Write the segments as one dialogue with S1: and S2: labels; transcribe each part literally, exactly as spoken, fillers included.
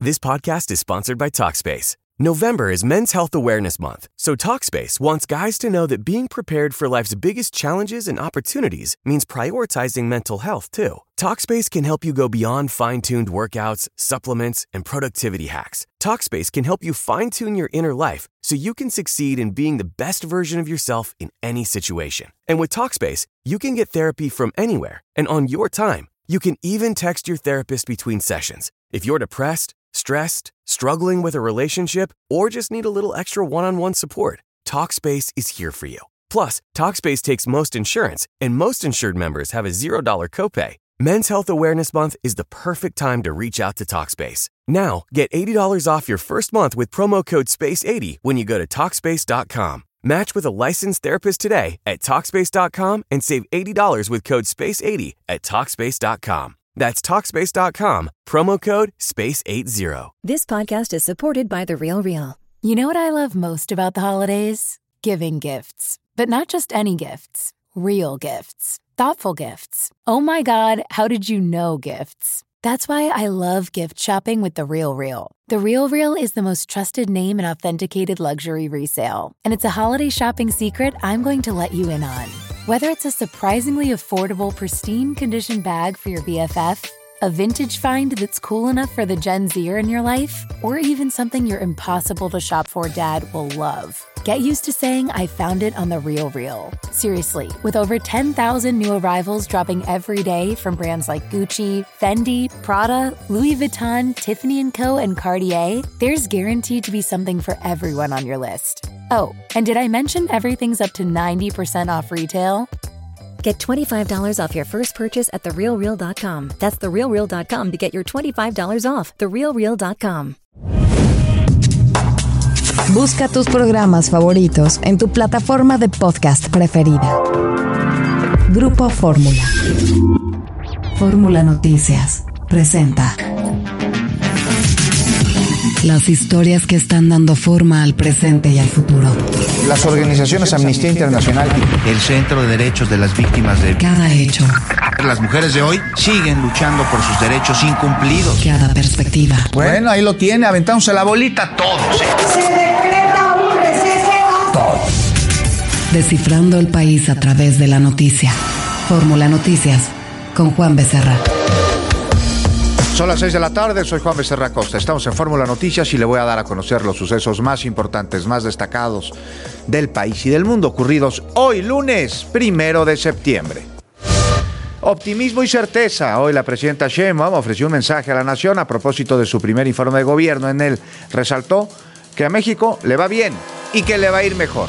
S1: This podcast is sponsored by Talkspace. November is Men's Health Awareness Month, so Talkspace wants guys to know that being prepared for life's biggest challenges and opportunities means prioritizing mental health, too. Talkspace can help you go beyond fine-tuned workouts, supplements, and productivity hacks. Talkspace can help you fine-tune your inner life so you can succeed in being the best version of yourself in any situation. And with Talkspace, you can get therapy from anywhere and on your time. You can even text your therapist between sessions. If you're depressed, stressed, struggling with a relationship, or just need a little extra one-on-one support, Talkspace is here for you. Plus, Talkspace takes most insurance, and most insured members have a zero dollars copay. Men's Health Awareness Month is the perfect time to reach out to Talkspace. Now, get eighty dollars off your first month with promo code space eighty when you go to Talkspace dot com. Match with a licensed therapist today at Talkspace dot com and save eighty dollars with code space eighty at Talkspace dot com. That's Talkspace dot com, promo code space eighty.
S2: This podcast is supported by The Real Real.
S3: You know what I love most about the holidays? Giving gifts. But not just any gifts. Real gifts. Thoughtful gifts. Oh my God, how did you know gifts? That's why I love gift shopping with The Real Real. The Real Real is the most trusted name in authenticated luxury resale. And it's a holiday shopping secret I'm going to let you in on. Whether it's a surprisingly affordable, pristine condition bag for your B F F, a vintage find that's cool enough for the Gen Zer in your life, or even something your impossible to shop for dad will love. Get used to saying I found it on The Real Real. Seriously, with over ten thousand new arrivals dropping every day from brands like Gucci, Fendi, Prada, Louis Vuitton, Tiffany and Co, and Cartier, there's guaranteed to be something for everyone on your list. Oh, and did I mention everything's up to ninety percent off retail?
S2: Get twenty-five dollars off your first purchase at the real real dot com. That's the real real dot com to get your twenty-five dollars off. the real real dot com.
S4: Busca tus programas favoritos en tu plataforma de podcast preferida. Grupo Fórmula. Fórmula Noticias presenta las historias que están dando forma al presente y al futuro.
S5: Las organizaciones Amnistía Internacional,
S6: el Centro de Derechos de las Víctimas de...
S4: Cada hecho.
S6: Las mujeres de hoy siguen luchando por sus derechos incumplidos.
S4: Cada perspectiva.
S5: Bueno, ahí lo tiene, aventándose la bolita todos.
S7: Se decreta un receso.
S5: Todos.
S4: Descifrando el país a través de la noticia. Fórmula Noticias, con Juan Becerra.
S5: Son las seis de la tarde, soy Juan Becerra Costa. Estamos en Fórmula Noticias y le voy a dar a conocer los sucesos más importantes, más destacados del país y del mundo ocurridos hoy, lunes, primero de septiembre. Optimismo y certeza. Hoy la presidenta Sheinbaum ofreció un mensaje a la nación a propósito de su primer informe de gobierno. En él resaltó que a México le va bien y que le va a ir mejor.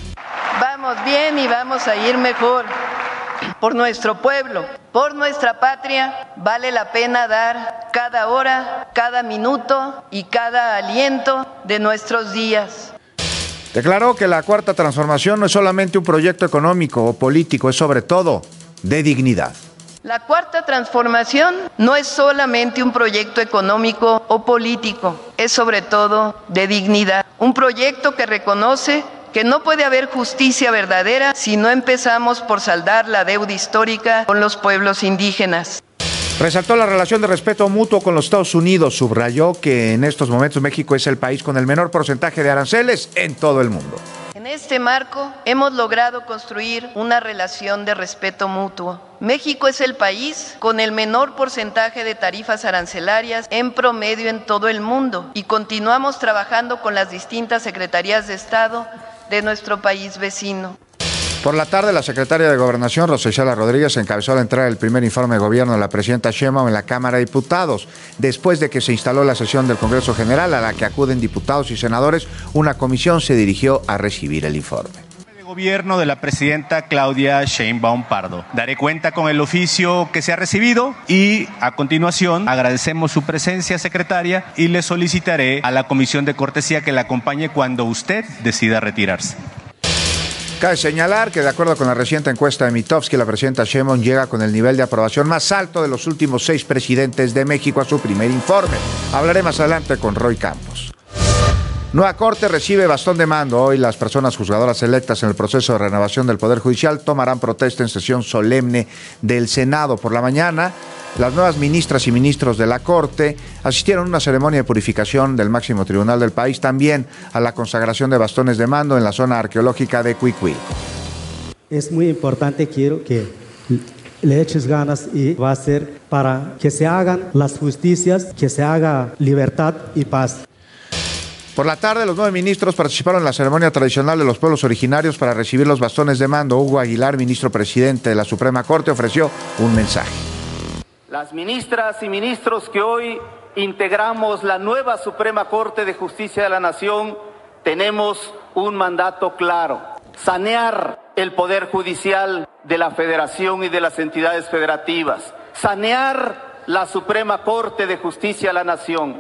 S8: Vamos bien y vamos a ir mejor. Por nuestro pueblo, por nuestra patria, vale la pena dar cada hora, cada minuto y cada aliento de nuestros días.
S5: Declaró que la Cuarta Transformación no es solamente un proyecto económico o político, es sobre todo de dignidad.
S8: La Cuarta Transformación no es solamente un proyecto económico o político, es sobre todo de dignidad. Un proyecto que reconoce que no puede haber justicia verdadera si no empezamos por saldar la deuda histórica con los pueblos indígenas.
S5: Resaltó la relación de respeto mutuo con los Estados Unidos. Subrayó que en estos momentos México es el país con el menor porcentaje de aranceles en todo el mundo.
S8: En este marco hemos logrado construir una relación de respeto mutuo. México es el país con el menor porcentaje de tarifas arancelarias en promedio en todo el mundo y continuamos trabajando con las distintas secretarías de Estado de nuestro país vecino.
S5: Por la tarde, la secretaria de Gobernación, Rosa Isela Rodríguez, encabezó la entrada del primer informe de gobierno de la presidenta Sheinbaum en la Cámara de Diputados, después de que se instaló la sesión del Congreso General, a la que acuden diputados y senadores. Una comisión se dirigió a recibir el informe.
S9: De gobierno de la presidenta Claudia Sheinbaum Pardo. Daré cuenta con el oficio que se ha recibido y, a continuación, agradecemos su presencia, secretaria, y le solicitaré a la comisión de cortesía que la acompañe cuando usted decida retirarse.
S5: Cabe señalar que, de acuerdo con la reciente encuesta de Mitofsky, la presidenta Sheinbaum llega con el nivel de aprobación más alto de los últimos seis presidentes de México a su primer informe. Hablaré más adelante con Roy Campos. Nueva Corte recibe bastón de mando. Hoy las personas juzgadoras electas en el proceso de renovación del Poder Judicial tomarán protesta en sesión solemne del Senado. Por la mañana, las nuevas ministras y ministros de la Corte asistieron a una ceremonia de purificación del máximo tribunal del país, también a la consagración de bastones de mando en la zona arqueológica de Cuicuilco.
S10: Es muy importante, quiero que le eches ganas y va a ser para que se hagan las justicias, que se haga libertad y paz.
S5: Por la tarde, los nueve ministros participaron en la ceremonia tradicional de los pueblos originarios para recibir los bastones de mando. Hugo Aguilar, ministro presidente de la Suprema Corte, ofreció un mensaje.
S11: Las ministras y ministros que hoy integramos la nueva Suprema Corte de Justicia de la Nación tenemos un mandato claro: sanear el Poder Judicial de la Federación y de las entidades federativas, sanear la Suprema Corte de Justicia de la Nación.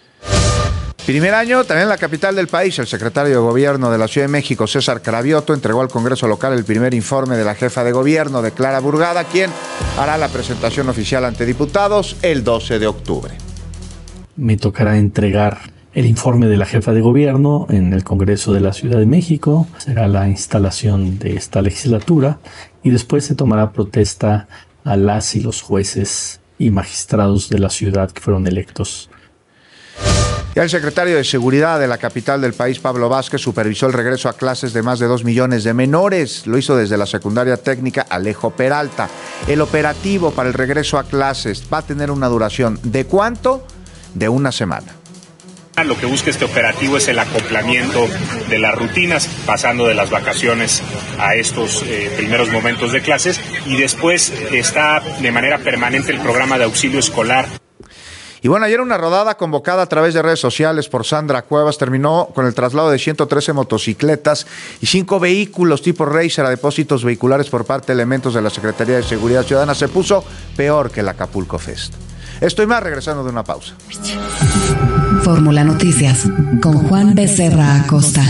S5: Primer año, también en la capital del país, el secretario de Gobierno de la Ciudad de México, César Cravioto, entregó al Congreso local el primer informe de la jefa de gobierno, de Clara Burgada, quien hará la presentación oficial ante diputados el doce de octubre.
S12: Me tocará entregar el informe de la jefa de gobierno en el Congreso de la Ciudad de México. Será la instalación de esta legislatura y después se tomará protesta a las y los jueces y magistrados de la ciudad que fueron electos.
S5: Ya el secretario de Seguridad de la capital del país, Pablo Vázquez, supervisó el regreso a clases de más de dos millones de menores. Lo hizo desde la secundaria técnica Alejo Peralta. El operativo para el regreso a clases va a tener una duración ¿de cuánto? De una semana.
S13: Lo que busca este operativo es el acoplamiento de las rutinas, pasando de las vacaciones a estos eh, primeros momentos de clases, y después está de manera permanente el programa de auxilio escolar.
S5: Y bueno, ayer una rodada convocada a través de redes sociales por Sandra Cuevas terminó con el traslado de ciento trece motocicletas y cinco vehículos tipo Racer a depósitos vehiculares por parte de elementos de la Secretaría de Seguridad Ciudadana. Se puso peor que el Acapulco Fest. Estoy más regresando de una pausa.
S4: Fórmula Noticias con Juan Becerra Acosta.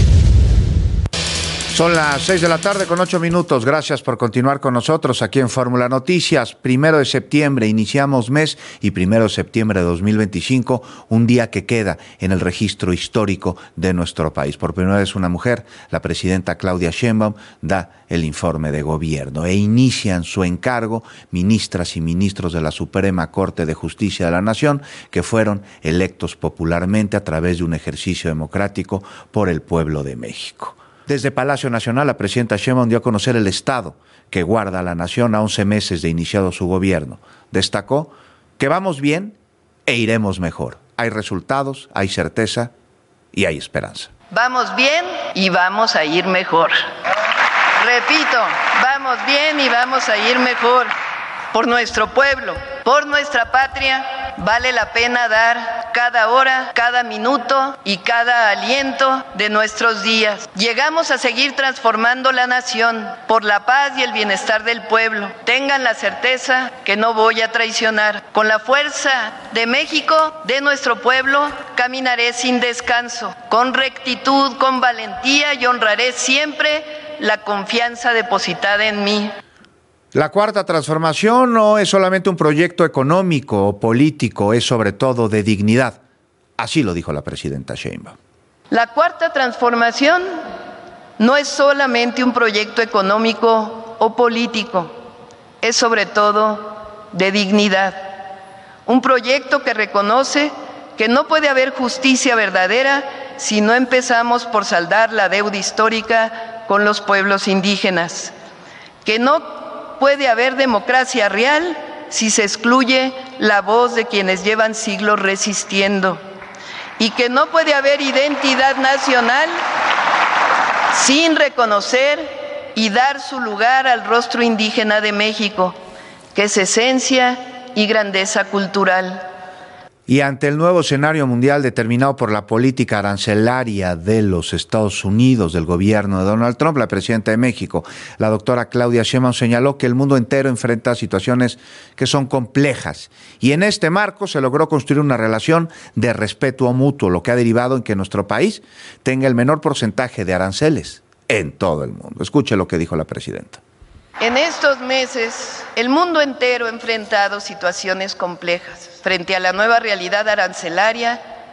S5: Son las seis de la tarde con ocho minutos. Gracias por continuar con nosotros aquí en Fórmula Noticias. Primero de septiembre iniciamos mes y primero de septiembre de dos mil veinticinco, un día que queda en el registro histórico de nuestro país. Por primera vez una mujer, la presidenta Claudia Sheinbaum, da el informe de gobierno e inician su encargo ministras y ministros de la Suprema Corte de Justicia de la Nación que fueron electos popularmente a través de un ejercicio democrático por el pueblo de México. Desde Palacio Nacional, la presidenta Sheinbaum dio a conocer el estado que guarda la nación a once meses de iniciado su gobierno. Destacó que vamos bien e iremos mejor. Hay resultados, hay certeza y hay esperanza.
S8: Vamos bien y vamos a ir mejor. Repito, vamos bien y vamos a ir mejor. Por nuestro pueblo, por nuestra patria, vale la pena dar cada hora, cada minuto y cada aliento de nuestros días. Llegamos a seguir transformando la nación por la paz y el bienestar del pueblo. Tengan la certeza que no voy a traicionar. Con la fuerza de México, de nuestro pueblo, caminaré sin descanso, con rectitud, con valentía, y honraré siempre la confianza depositada en mí.
S5: La Cuarta Transformación no es solamente un proyecto económico o político, es sobre todo de dignidad. Así lo dijo la presidenta Sheinbaum.
S8: La Cuarta Transformación no es solamente un proyecto económico o político, es sobre todo de dignidad. Un proyecto que reconoce que no puede haber justicia verdadera si no empezamos por saldar la deuda histórica con los pueblos indígenas, que no puede haber democracia real si se excluye la voz de quienes llevan siglos resistiendo, y que no puede haber identidad nacional sin reconocer y dar su lugar al rostro indígena de México, que es esencia y grandeza cultural.
S5: Y ante el nuevo escenario mundial determinado por la política arancelaria de los Estados Unidos, del gobierno de Donald Trump, la presidenta de México, la doctora Claudia Sheinbaum, señaló que el mundo entero enfrenta situaciones que son complejas. Y en este marco se logró construir una relación de respeto mutuo, lo que ha derivado en que nuestro país tenga el menor porcentaje de aranceles en todo el mundo. Escuche lo que dijo la presidenta.
S8: En estos meses, el mundo entero ha enfrentado situaciones complejas frente a la nueva realidad arancelaria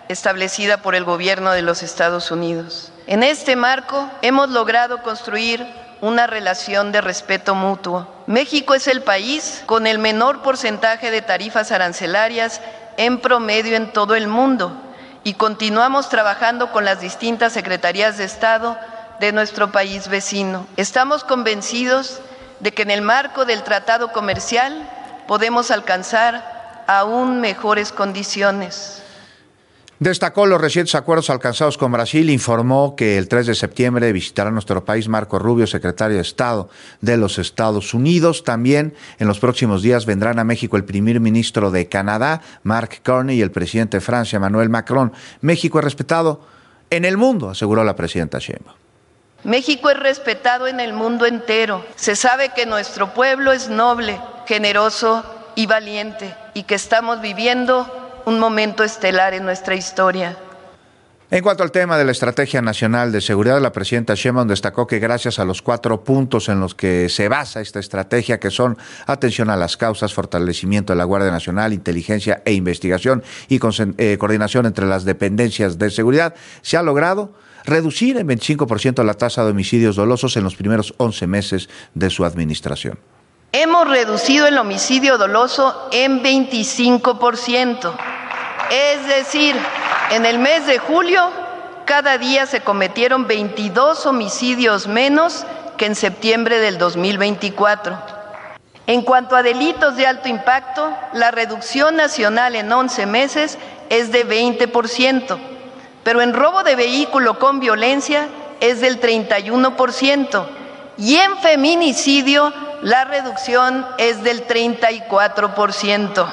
S8: establecida por el gobierno de los Estados Unidos. En este marco hemos logrado construir una relación de respeto mutuo. México es el país con el menor porcentaje de tarifas arancelarias en promedio en todo el mundo y continuamos trabajando con las distintas secretarías de Estado de nuestro país vecino. Estamos convencidos de que en el marco del tratado comercial podemos alcanzar aún mejores condiciones.
S5: Destacó los recientes acuerdos alcanzados con Brasil, informó que el tres de septiembre visitará nuestro país Marco Rubio, secretario de Estado de los Estados Unidos. También en los próximos días vendrán a México el primer ministro de Canadá, Mark Carney, y el presidente de Francia, Emmanuel Macron. México es respetado en el mundo, aseguró la presidenta Sheinbaum.
S8: México es respetado en el mundo entero. Se sabe que nuestro pueblo es noble, generoso y valiente y que estamos viviendo un momento estelar en nuestra historia.
S5: En cuanto al tema de la Estrategia Nacional de Seguridad, la presidenta Sheinbaum destacó que gracias a los cuatro puntos en los que se basa esta estrategia, que son atención a las causas, fortalecimiento de la Guardia Nacional, inteligencia e investigación y eh, coordinación entre las dependencias de seguridad, se ha logrado reducir en veinticinco por ciento la tasa de homicidios dolosos en los primeros once meses de su administración.
S8: Hemos reducido el homicidio doloso en veinticinco por ciento. Es decir, en el mes de julio, cada día se cometieron veintidós homicidios menos que en septiembre del dos mil veinticuatro. En cuanto a delitos de alto impacto, la reducción nacional en once meses es de veinte por ciento, pero en robo de vehículo con violencia es del treinta y uno por ciento y en feminicidio la reducción es del treinta y cuatro por ciento.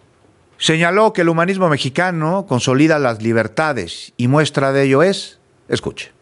S5: Señaló que el humanismo mexicano consolida las libertades y muestra de ello es, escuche.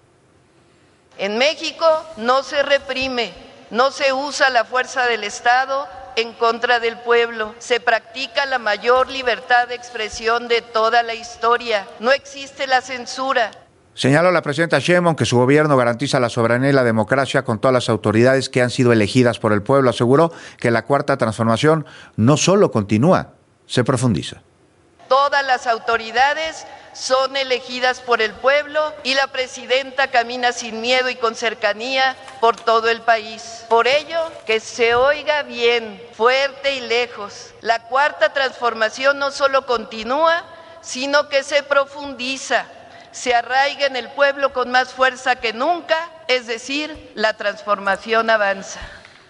S8: En México no se reprime, no se usa la fuerza del Estado en contra del pueblo. Se practica la mayor libertad de expresión de toda la historia. No existe la censura.
S5: Señaló la presidenta Sheinbaum que su gobierno garantiza la soberanía y la democracia con todas las autoridades que han sido elegidas por el pueblo. Aseguró que la cuarta transformación no solo continúa, se profundiza.
S8: Todas las autoridades son elegidas por el pueblo y la presidenta camina sin miedo y con cercanía por todo el país. Por ello, que se oiga bien, fuerte y lejos. La cuarta transformación no solo continúa, sino que se profundiza, se arraiga en el pueblo con más fuerza que nunca, es decir, la transformación avanza.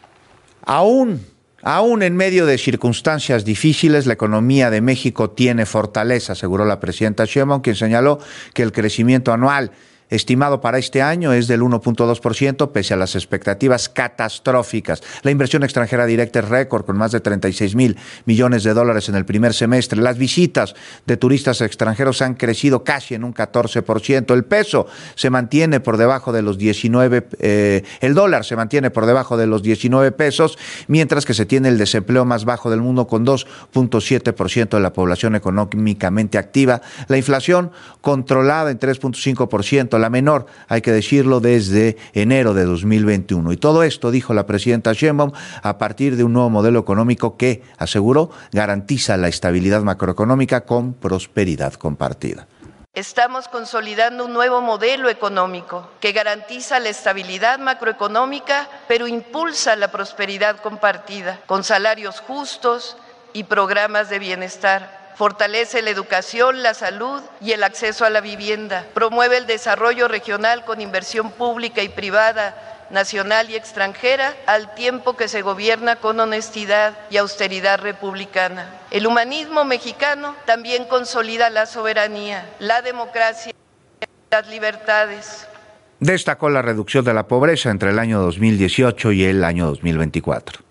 S5: Aún Aún en medio de circunstancias difíciles, la economía de México tiene fortaleza, aseguró la presidenta Sheinbaum, quien señaló que el crecimiento anual estimado para este año es del uno punto dos por ciento, pese a las expectativas catastróficas. La inversión extranjera directa es récord, con más de treinta y seis mil millones de dólares en el primer semestre. Las visitas de turistas extranjeros han crecido casi en un catorce por ciento. El peso se mantiene por debajo de los diecinueve, eh, el dólar se mantiene por debajo de los diecinueve pesos, mientras que se tiene el desempleo más bajo del mundo con dos punto siete por ciento de la población económicamente activa. La inflación controlada en tres punto cinco por ciento, la menor, hay que decirlo, desde enero de dos mil veintiuno. Y todo esto, dijo la presidenta Sheinbaum, a partir de un nuevo modelo económico que, aseguró, garantiza la estabilidad macroeconómica con prosperidad compartida.
S8: Estamos consolidando un nuevo modelo económico que garantiza la estabilidad macroeconómica, pero impulsa la prosperidad compartida, con salarios justos y programas de bienestar. Fortalece la educación, la salud y el acceso a la vivienda. Promueve el desarrollo regional con inversión pública y privada, nacional y extranjera, al tiempo que se gobierna con honestidad y austeridad republicana. El humanismo mexicano también consolida la soberanía, la democracia y las libertades.
S5: Destacó la reducción de la pobreza entre el año dos mil dieciocho y el año dos mil veinticuatro.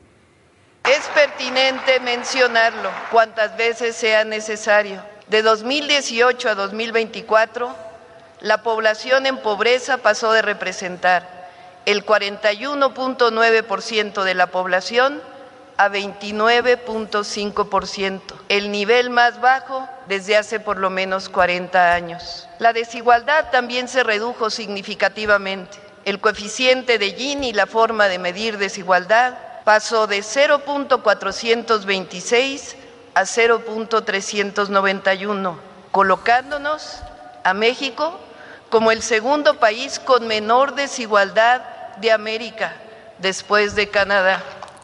S8: Es pertinente mencionarlo cuantas veces sea necesario. De dos mil dieciocho a dos mil veinticuatro, la población en pobreza pasó de representar el cuarenta y uno punto nueve por ciento de la población a veintinueve punto cinco por ciento, el nivel más bajo desde hace por lo menos cuarenta años. La desigualdad también se redujo significativamente. El coeficiente de Gini, la forma de medir desigualdad, pasó de cero punto cuatrocientos veintiséis a cero punto trescientos noventa y uno, colocándonos a México como el segundo país con menor desigualdad de América, después de Canadá.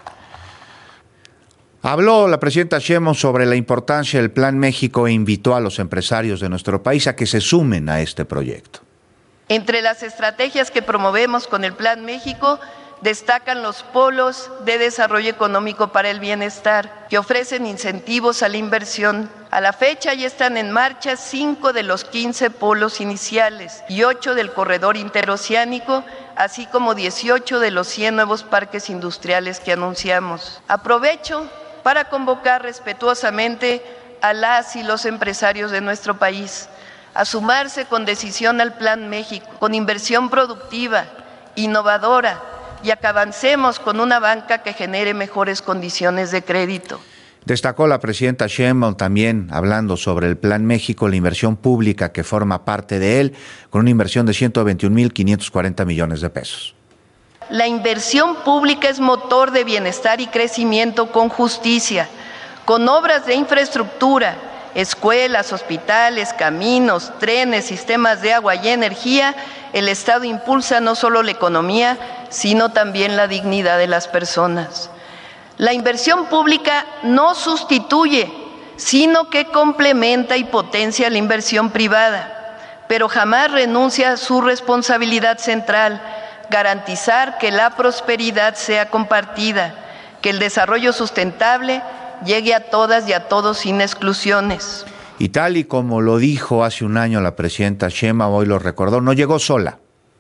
S5: Habló la presidenta Sheinbaum sobre la importancia del Plan México e invitó a los empresarios de nuestro país a que se sumen a este proyecto.
S8: Entre las estrategias que promovemos con el Plan México destacan los polos de desarrollo económico para el bienestar, que ofrecen incentivos a la inversión. A la fecha ya están en marcha cinco de los quince polos iniciales y ocho del corredor interoceánico, así como dieciocho de los cien nuevos parques industriales que anunciamos. Aprovecho para convocar respetuosamente a las y los empresarios de nuestro país a sumarse con decisión al Plan México, con inversión productiva, innovadora, y a que avancemos con una banca que genere mejores condiciones de crédito.
S5: Destacó la presidenta Sheinbaum también hablando sobre el Plan México, la inversión pública que forma parte de él, con una inversión de ciento veintiún mil quinientos cuarenta millones de pesos.
S8: La inversión pública es motor de bienestar y crecimiento con justicia, con obras de infraestructura, escuelas, hospitales, caminos, trenes, sistemas de agua y energía. El Estado impulsa no solo la economía, sino también la dignidad de las personas. La inversión pública no sustituye, sino que complementa y potencia la inversión privada, pero jamás renuncia a su responsabilidad central: garantizar que la prosperidad sea compartida, que el desarrollo sustentable llegue a todas y a todos sin exclusiones.
S5: Y tal y como lo dijo hace un año la presidenta Sheinbaum, hoy lo recordó, no llegó sola.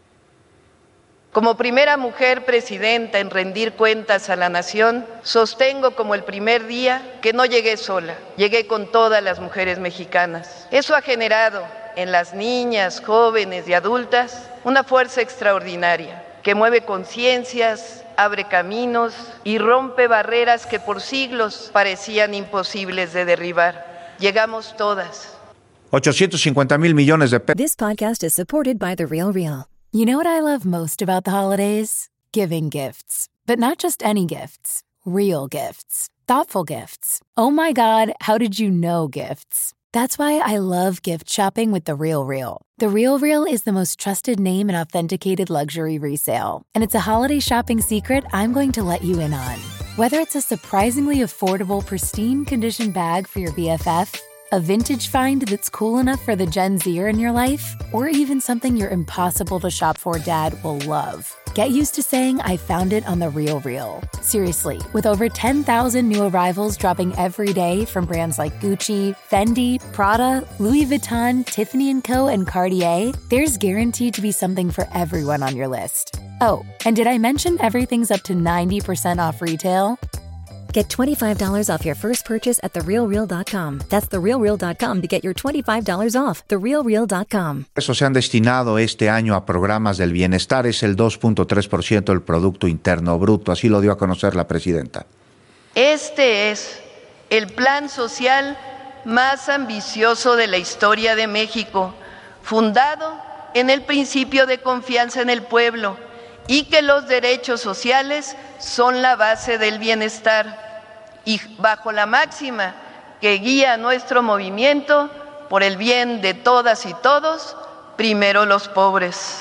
S8: Como primera mujer presidenta en rendir cuentas a la nación, sostengo como el primer día que no llegué sola, llegué con todas las mujeres mexicanas. Eso ha generado en las niñas, jóvenes y adultas una fuerza extraordinaria que mueve conciencias, abre caminos y rompe barreras que por siglos parecían imposibles de derribar. Llegamos todas.
S5: ochocientos cincuenta mil millones de pesos.
S2: This podcast is supported by The Real Real.
S3: You know what I love most about the holidays? Giving gifts. But not just any gifts. Real gifts. Thoughtful gifts. Oh my God, how did you know gifts? That's why I love gift shopping with The Real Real. The Real Real is the most trusted name in authenticated luxury resale. And it's a holiday shopping secret I'm going to let you in on. Whether it's a surprisingly affordable, pristine condition bag for your B F F, a vintage find that's cool enough for the Gen Zer in your life, or even something your impossible to shop for dad will love. Get used to saying I found it on The Real Real. Seriously, with over ten thousand new arrivals dropping every day from brands like Gucci, Fendi, Prada, Louis Vuitton, Tiffany and Co, and Cartier, there's guaranteed to be something for everyone on your list. Oh, and did I mention everything's up to ninety percent off retail?
S2: Get twenty-five dollars off your first purchase at the real real dot com. That's the real real dot com to get your twenty-five dollars off. the real real dot com.
S5: Eso se han destinado este año a programas del bienestar, es el dos punto tres por ciento del Producto Interno Bruto, así lo dio a conocer la presidenta.
S8: Este es el plan social más ambicioso de la historia de México, fundado en el principio de confianza en el pueblo y que los derechos sociales son la base del bienestar, y bajo la máxima que guía nuestro movimiento: por el bien de todas y todos, primero los pobres.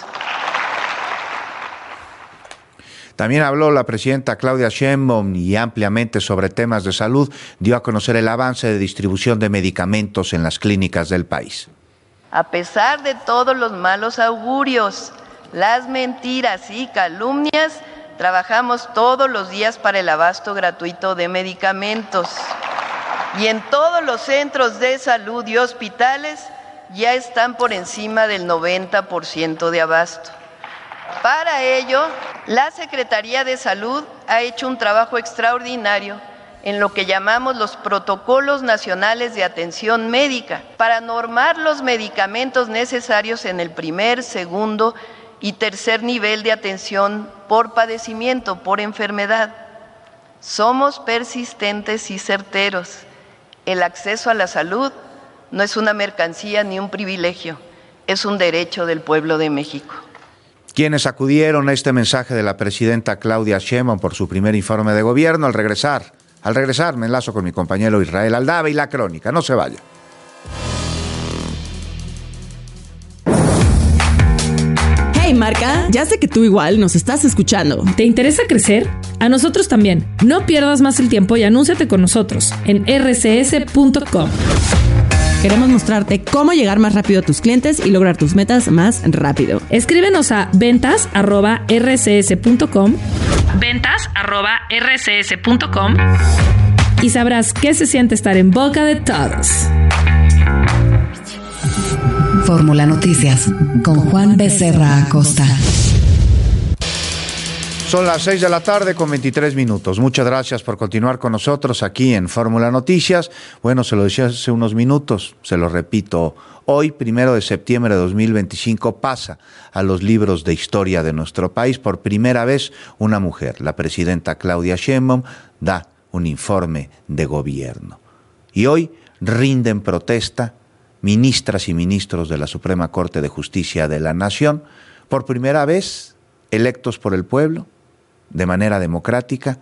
S5: También habló la presidenta Claudia Sheinbaum y ampliamente sobre temas de salud, dio a conocer el avance de distribución de medicamentos en las clínicas del país.
S8: A pesar de todos los malos augurios, las mentiras y calumnias, trabajamos todos los días para el abasto gratuito de medicamentos. Y en todos los centros de salud y hospitales ya están por encima del noventa por ciento de abasto. Para ello, la Secretaría de Salud ha hecho un trabajo extraordinario en lo que llamamos los protocolos nacionales de atención médica, para normar los medicamentos necesarios en el primer, segundo y tercer nivel de atención por padecimiento, por enfermedad. Somos persistentes y certeros. El acceso a la salud no es una mercancía ni un privilegio, es un derecho del pueblo de México.
S5: Quienes acudieron a este mensaje de la presidenta Claudia Sheinbaum por su primer informe de gobierno, al regresar, al regresar me enlazo con mi compañero Israel Aldaba y la crónica. No se vaya.
S14: marca? Ya sé que tú igual nos estás escuchando.
S15: ¿Te interesa crecer? A nosotros también. No pierdas más el tiempo y anúnciate con nosotros en erre ce ese punto com.
S14: Queremos mostrarte cómo llegar más rápido a tus clientes y lograr tus metas más rápido.
S15: Escríbenos a ventas arroba erre ce ese punto com, ventas arroba erre ce ese punto com y sabrás qué se siente estar en boca de todos.
S4: Fórmula Noticias con Juan Becerra Acosta.
S5: Son las seis de la tarde con veintitrés minutos. Muchas gracias por continuar con nosotros aquí en Fórmula Noticias. Bueno, se lo decía hace unos minutos, se lo repito. Hoy, primero de septiembre de dos mil veinticinco, pasa a los libros de historia de nuestro país. Por primera vez, una mujer, la presidenta Claudia Sheinbaum, da un informe de gobierno. Y hoy rinden protesta ministras y ministros de la Suprema Corte de Justicia de la Nación, por primera vez electos por el pueblo, de manera democrática.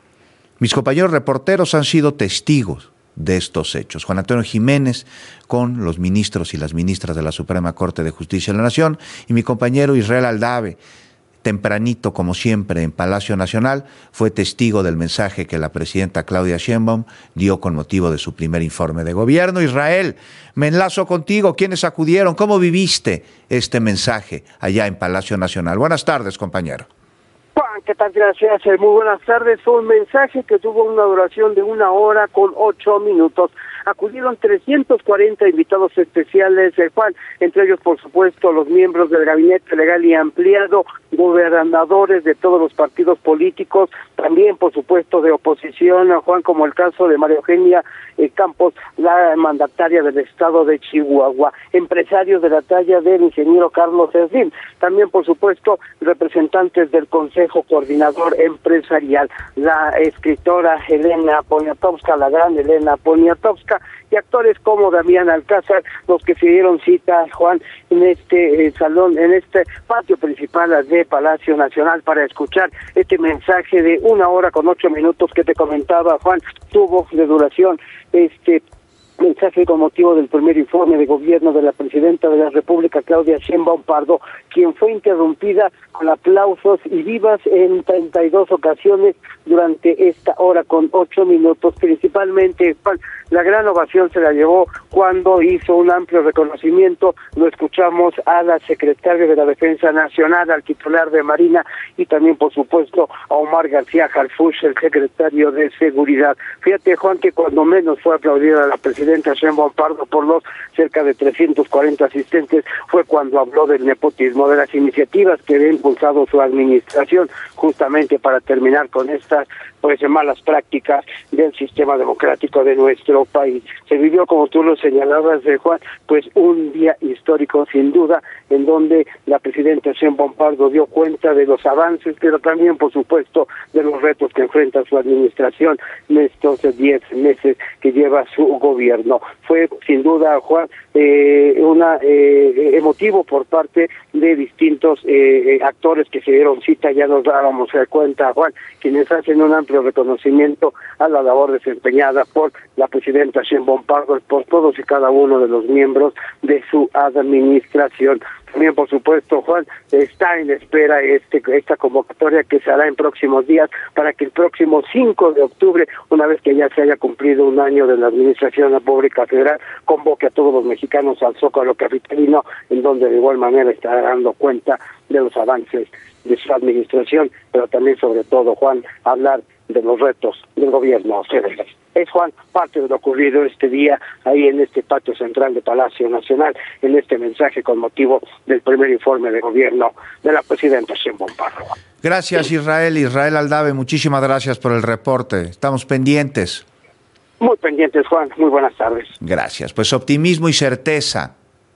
S5: Mis compañeros reporteros han sido testigos de estos hechos. Juan Antonio Jiménez con los ministros y las ministras de la Suprema Corte de Justicia de la Nación y mi compañero Israel Aldave, tempranito como siempre en Palacio Nacional, fue testigo del mensaje que la presidenta Claudia Sheinbaum dio con motivo de su primer informe de gobierno. Israel, me enlazo contigo. ¿Quiénes acudieron? ¿Cómo viviste este mensaje allá en Palacio Nacional? Buenas tardes, compañero.
S16: Juan, ¿qué tal? Gracias. Muy buenas tardes. Fue un mensaje que tuvo una duración de una hora con ocho minutos. Acudieron trescientos cuarenta invitados especiales, eh, Juan, entre ellos, por supuesto, los miembros del Gabinete Legal y Ampliado, gobernadores de todos los partidos políticos, también, por supuesto, de oposición, Juan, como el caso de María Eugenia eh, Campos, la mandataria del estado de Chihuahua, empresarios de la talla del ingeniero Carlos Slim, también, por supuesto, representantes del Consejo Coordinador Empresarial, la escritora Elena Poniatowska, la gran Elena Poniatowska, y actores como Damián Alcázar, los que se dieron cita, Juan, en este eh, salón, en este patio principal de Palacio Nacional para escuchar este mensaje de una hora con ocho minutos que te comentaba, Juan, tuvo de duración este mensaje con motivo del primer informe de gobierno de la presidenta de la República, Claudia Sheinbaum Pardo, quien fue interrumpida con aplausos y vivas en treinta y dos ocasiones durante esta hora con ocho minutos. Principalmente, la gran ovación se la llevó cuando hizo un amplio reconocimiento, lo escuchamos, a la secretaria de la Defensa Nacional, al titular de Marina y también, por supuesto, a Omar García Harfuch, el secretario de Seguridad. Fíjate, Juan, que cuando menos fue aplaudida la presidenta Sheinbaum Pardo por los cerca de trescientos cuarenta asistentes, fue cuando habló del nepotismo, de las iniciativas que había impulsado su administración justamente para terminar con estas pues malas prácticas del sistema democrático de nuestro país. Se vivió, como tú lo señalabas, de Juan, pues un día histórico sin duda, en donde la presidenta Sheinbaum Pardo dio cuenta de los avances, pero también, por supuesto, de los retos que enfrenta su administración en estos diez meses que lleva su gobierno. Fue, sin duda, Juan, eh, una eh, emotivo por parte de distintos eh, actores que se dieron cita, ya nos dábamos cuenta, Juan, quienes hacen un amplio reconocimiento a la labor desempeñada por la presidenta Sheinbaum Pardo, por todos y cada uno de los miembros de su administración. También, por supuesto, Juan, está en espera este, esta convocatoria que se hará en próximos días para que el próximo cinco de octubre, una vez que ya se haya cumplido un año de la Administración Pública Federal, convoque a todos los mexicanos al Zócalo capitalino, en donde de igual manera estará dando cuenta de los avances de su administración, pero también, sobre todo, Juan, hablar de los retos del gobierno federal. Es, Juan, parte de lo ocurrido este día ahí en este patio central de Palacio Nacional, en este mensaje con motivo del primer informe de gobierno de la presidenta Sheinbaum Pardo.
S5: Gracias, Israel. Israel Aldave, muchísimas gracias por el reporte. Estamos pendientes.
S16: Muy pendientes, Juan. Muy buenas tardes.
S5: Gracias. Pues optimismo y certeza,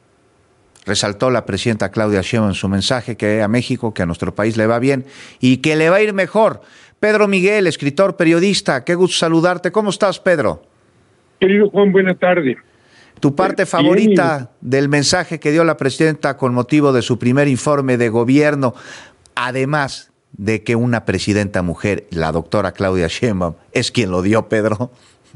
S5: resaltó la presidenta Claudia Sheinbaum en su mensaje, que a México, que a nuestro país le va bien y que le va a ir mejor. Pedro Miguel, escritor, periodista, qué gusto saludarte. ¿Cómo estás, Pedro?
S17: Querido Juan, buena tarde.
S5: ¿Tu parte favorita del mensaje que dio la presidenta con motivo de su primer informe de gobierno, además de que una presidenta mujer, la doctora Claudia Sheinbaum, es quien lo dio, Pedro?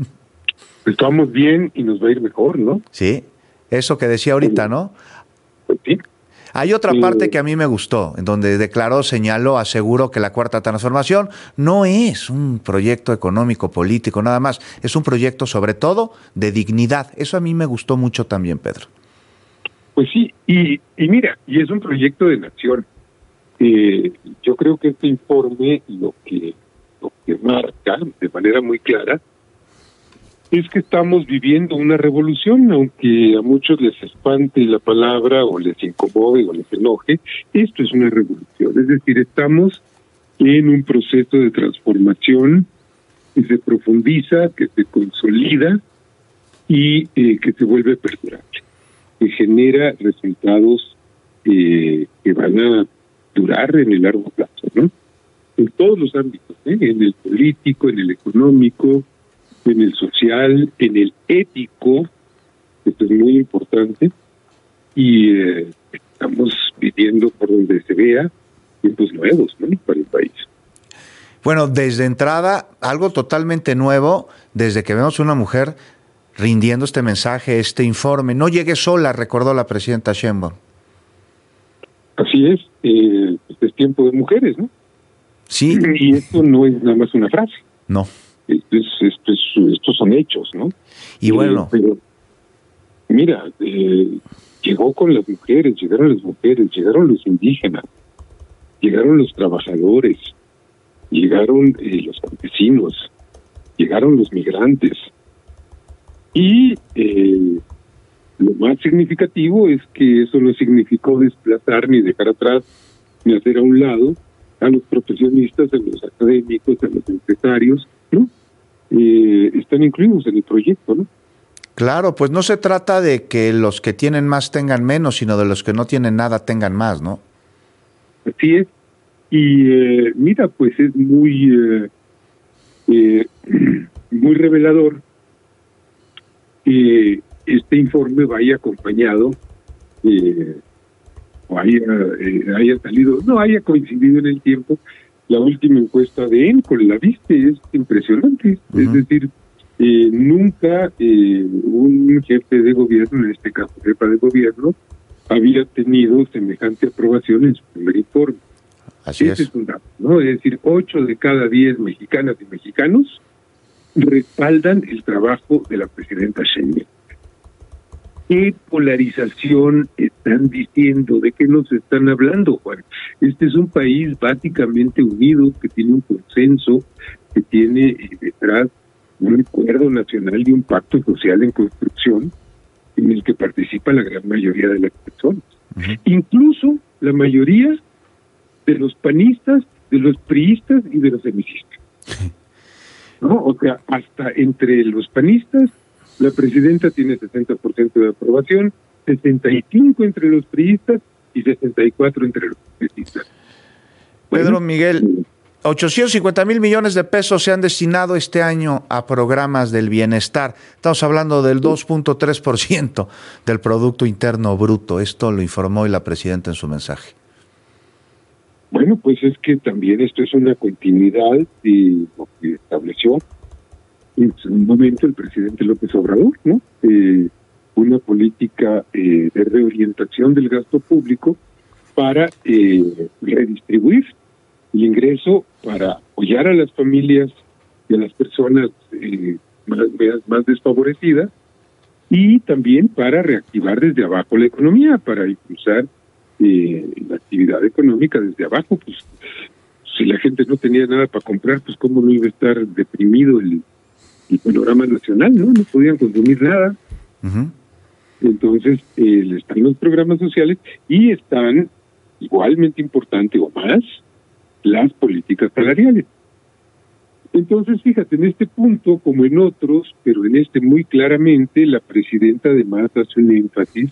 S17: Pues estamos bien y nos va a ir mejor, ¿no?
S5: Sí, eso que decía ahorita, ¿no?
S17: Pues sí.
S5: Hay otra
S17: Sí.
S5: parte que a mí me gustó, en donde declaró, señaló, aseguró que la Cuarta Transformación no es un proyecto económico, político, nada más. Es un proyecto, sobre todo, de dignidad. Eso a mí me gustó mucho también, Pedro.
S17: Pues sí, y, y mira, y es un proyecto de nación. Eh, yo creo que este informe lo que, lo que marca de manera muy clara es que estamos viviendo una revolución, aunque a muchos les espante la palabra o les incomode o les enoje, esto es una revolución. Es decir, estamos en un proceso de transformación que se profundiza, que se consolida y eh, que se vuelve perdurable, que genera resultados eh, que van a durar en el largo plazo, ¿no? En todos los ámbitos, ¿eh? En el político, en el económico, en el social, en el ético, esto es muy importante, y eh, estamos viviendo, por donde se vea, tiempos nuevos, ¿no?, para el país.
S5: Bueno, desde entrada, algo totalmente nuevo, desde que vemos una mujer rindiendo este mensaje, este informe. No llegué sola, recordó la presidenta Sheinbaum.
S17: Así es, eh, es tiempo de mujeres, ¿no?
S5: Sí.
S17: Y esto no es nada más una frase.
S5: No.
S17: Esto es, esto es, estos son hechos, ¿no?
S5: Y bueno.
S17: Eh, pero, mira, eh, llegó con las mujeres, llegaron las mujeres, llegaron los indígenas, llegaron los trabajadores, llegaron eh, los campesinos, llegaron los migrantes. Y eh, lo más significativo es que eso no significó desplazar ni dejar atrás ni hacer a un lado a los profesionistas, a los académicos, a los empresarios, ¿no? Eh, están incluidos en el proyecto, ¿no?
S5: Claro, pues no se trata de que los que tienen más tengan menos, sino de los que no tienen nada tengan más, ¿no?
S17: Así es. Y eh, mira, pues es muy eh, eh, muy revelador que este informe vaya acompañado, eh, o haya, eh, haya salido, no haya coincidido en el tiempo. La última encuesta de Encol, la viste, es impresionante. Uh-huh. Es decir, eh, nunca eh, un jefe de gobierno, en este caso jefa de gobierno, había tenido semejante aprobación en su primer informe.
S5: Así
S17: Ese
S5: es.
S17: es un dato, ¿no? Es decir, ocho de cada diez mexicanas y mexicanos respaldan el trabajo de la presidenta Sheinbaum. ¿Qué polarización están diciendo? ¿De qué nos están hablando, Juan? Este es un país básicamente unido, que tiene un consenso, que tiene eh, detrás un acuerdo nacional y un pacto social en construcción en el que participa la gran mayoría de las personas. Uh-huh. Incluso la mayoría de los panistas, de los priistas y de los semicistas. ¿No? O sea, hasta entre los panistas, la presidenta tiene sesenta por ciento de aprobación, sesenta y cinco entre los priistas y sesenta y cuatro entre los semicistas.
S5: Pedro bueno, Miguel, ochocientos cincuenta mil millones de pesos se han destinado este año a programas del bienestar. Estamos hablando del dos punto tres por ciento del Producto Interno Bruto. Esto lo informó hoy la presidenta en su mensaje.
S17: Bueno, pues es que también esto es una continuidad de lo que estableció en su momento el presidente López Obrador, ¿no? Eh, una política eh, de reorientación del gasto público para eh, redistribuir el ingreso, para apoyar a las familias y a las personas eh, más, más desfavorecidas, y también para reactivar desde abajo la economía, para impulsar eh, la actividad económica desde abajo. Pues si la gente no tenía nada para comprar, pues cómo no iba a estar deprimido el, el panorama nacional, ¿no? No podían consumir nada. Uh-huh. Entonces, eh, están los programas sociales y están, igualmente importante o más, las políticas salariales. Entonces, fíjate, en este punto, como en otros, pero en este muy claramente, la presidenta además hace un énfasis